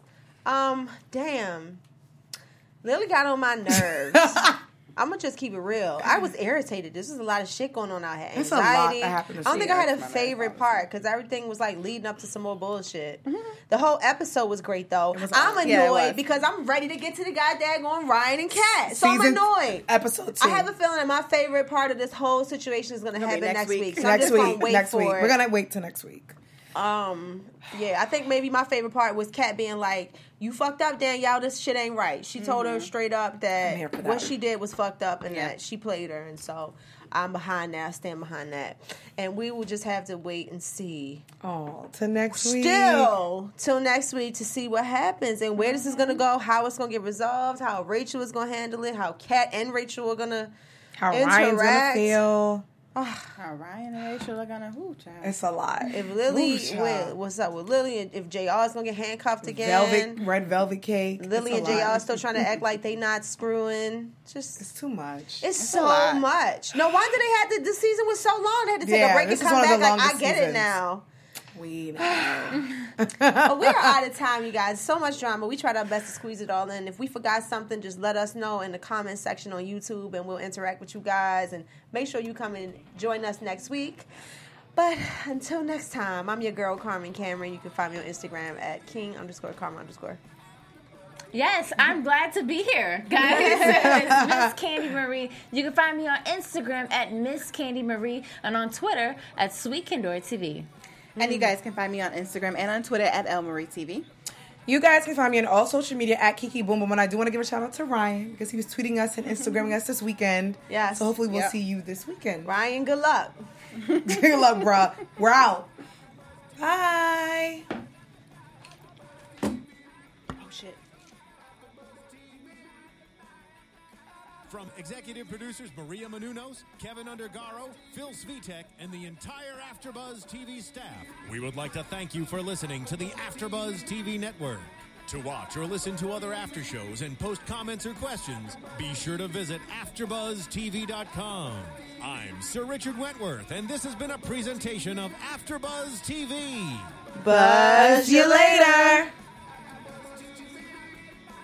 [SPEAKER 1] Damn. Lily got on my nerves. I'm gonna just keep it real. I was irritated. This is a lot of shit going on out here.
[SPEAKER 3] It's a lot
[SPEAKER 1] Anxiety.
[SPEAKER 3] that happened this
[SPEAKER 1] I don't think I had a
[SPEAKER 4] season.
[SPEAKER 1] favorite part because everything was like leading up to some more bullshit. The whole episode was great though.
[SPEAKER 3] was
[SPEAKER 1] I'm
[SPEAKER 3] awesome.
[SPEAKER 1] annoyed
[SPEAKER 4] Yeah, it was.
[SPEAKER 1] because I'm ready to get to the goddamn on Ryan and Kat. So I'm
[SPEAKER 3] Season-
[SPEAKER 1] annoyed.
[SPEAKER 3] Episode 2.
[SPEAKER 1] I have a feeling that my favorite part of this whole situation is gonna
[SPEAKER 4] It'll be
[SPEAKER 1] happen
[SPEAKER 4] next
[SPEAKER 1] next
[SPEAKER 4] week.
[SPEAKER 1] week. So I'm
[SPEAKER 3] next
[SPEAKER 1] just gonna
[SPEAKER 3] week.
[SPEAKER 1] wait
[SPEAKER 3] Next
[SPEAKER 1] for
[SPEAKER 3] week.
[SPEAKER 1] it.
[SPEAKER 3] We're gonna wait till next week.
[SPEAKER 1] Yeah, I think maybe my favorite part was Kat being like, "You fucked up, Danielle. This shit ain't right." She told her straight up
[SPEAKER 3] I'm
[SPEAKER 1] that
[SPEAKER 3] here for that.
[SPEAKER 1] what she did was fucked up and
[SPEAKER 4] Yeah.
[SPEAKER 1] that she played her, and so I'm behind that. I stand behind that, and we will just have to wait and see.
[SPEAKER 3] Oh, till next week.
[SPEAKER 1] Still, till next week to see what happens and where this is gonna go, how it's gonna get resolved, how Rachel is gonna handle it, how Kat and Rachel are gonna
[SPEAKER 3] How Ryan's gonna
[SPEAKER 1] interact.
[SPEAKER 3] feel.
[SPEAKER 4] How Ryan and Rachel are gonna child.
[SPEAKER 3] It's a lot.
[SPEAKER 1] If Lily,
[SPEAKER 3] Ooh, child.
[SPEAKER 1] what's up with Lily? And if JR is gonna get handcuffed again,
[SPEAKER 3] red velvet cake.
[SPEAKER 1] Lily
[SPEAKER 3] It's
[SPEAKER 1] and
[SPEAKER 3] a
[SPEAKER 1] JR
[SPEAKER 3] lot.
[SPEAKER 1] still trying to act like they not screwing. Just
[SPEAKER 3] It's too much.
[SPEAKER 1] it's
[SPEAKER 4] a
[SPEAKER 1] so
[SPEAKER 4] lot.
[SPEAKER 1] much. No wonder they had to. The season was so long. They had to take
[SPEAKER 3] Yeah,
[SPEAKER 1] a break
[SPEAKER 3] this
[SPEAKER 1] and
[SPEAKER 3] is
[SPEAKER 1] come
[SPEAKER 3] one of
[SPEAKER 1] back.
[SPEAKER 3] the
[SPEAKER 1] Like I
[SPEAKER 3] longest
[SPEAKER 1] get it
[SPEAKER 3] seasons.
[SPEAKER 1] now.
[SPEAKER 3] We know.
[SPEAKER 1] But we are out of time, you guys. So much drama. We tried our best to squeeze it all in. If we forgot something, just let us know in the comment section on YouTube, and we'll interact with you guys. And make sure you come and join us next week. But until next time, I'm your girl Carmen Cameron. You can find me on Instagram at king_Carmen_.
[SPEAKER 5] Yes, I'm glad to be here, guys. It's Miss Candy Marie. You can find me on Instagram at Miss Candy Marie and on Twitter at Sweet Kendora TV.
[SPEAKER 4] And you guys can find me on Instagram and on Twitter at ElMarieTV.
[SPEAKER 3] You guys can find me on all social media at Kiki Boom Boom. And I do want to give a shout out to Ryan because he was tweeting us and Instagramming us this weekend.
[SPEAKER 1] Yes.
[SPEAKER 3] So hopefully we'll
[SPEAKER 4] Yep.
[SPEAKER 3] see you this weekend.
[SPEAKER 1] Ryan, good luck.
[SPEAKER 3] Good luck, bruh. We're out. Bye.
[SPEAKER 1] Oh, shit.
[SPEAKER 2] From executive producers Maria Menounos, Kevin Undergaro, Phil Svitek, and the entire AfterBuzz TV staff, we would like to thank you for listening to the AfterBuzz TV network. To watch or listen to other after shows and post comments or questions, be sure to visit AfterBuzzTV.com. I'm Sir Richard Wentworth, and this has been a presentation of AfterBuzz TV.
[SPEAKER 3] Buzz you later.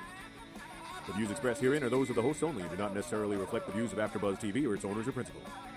[SPEAKER 6] The views expressed herein are those of the hosts only and do not necessarily reflect the views of AfterBuzz TV or its owners or principals.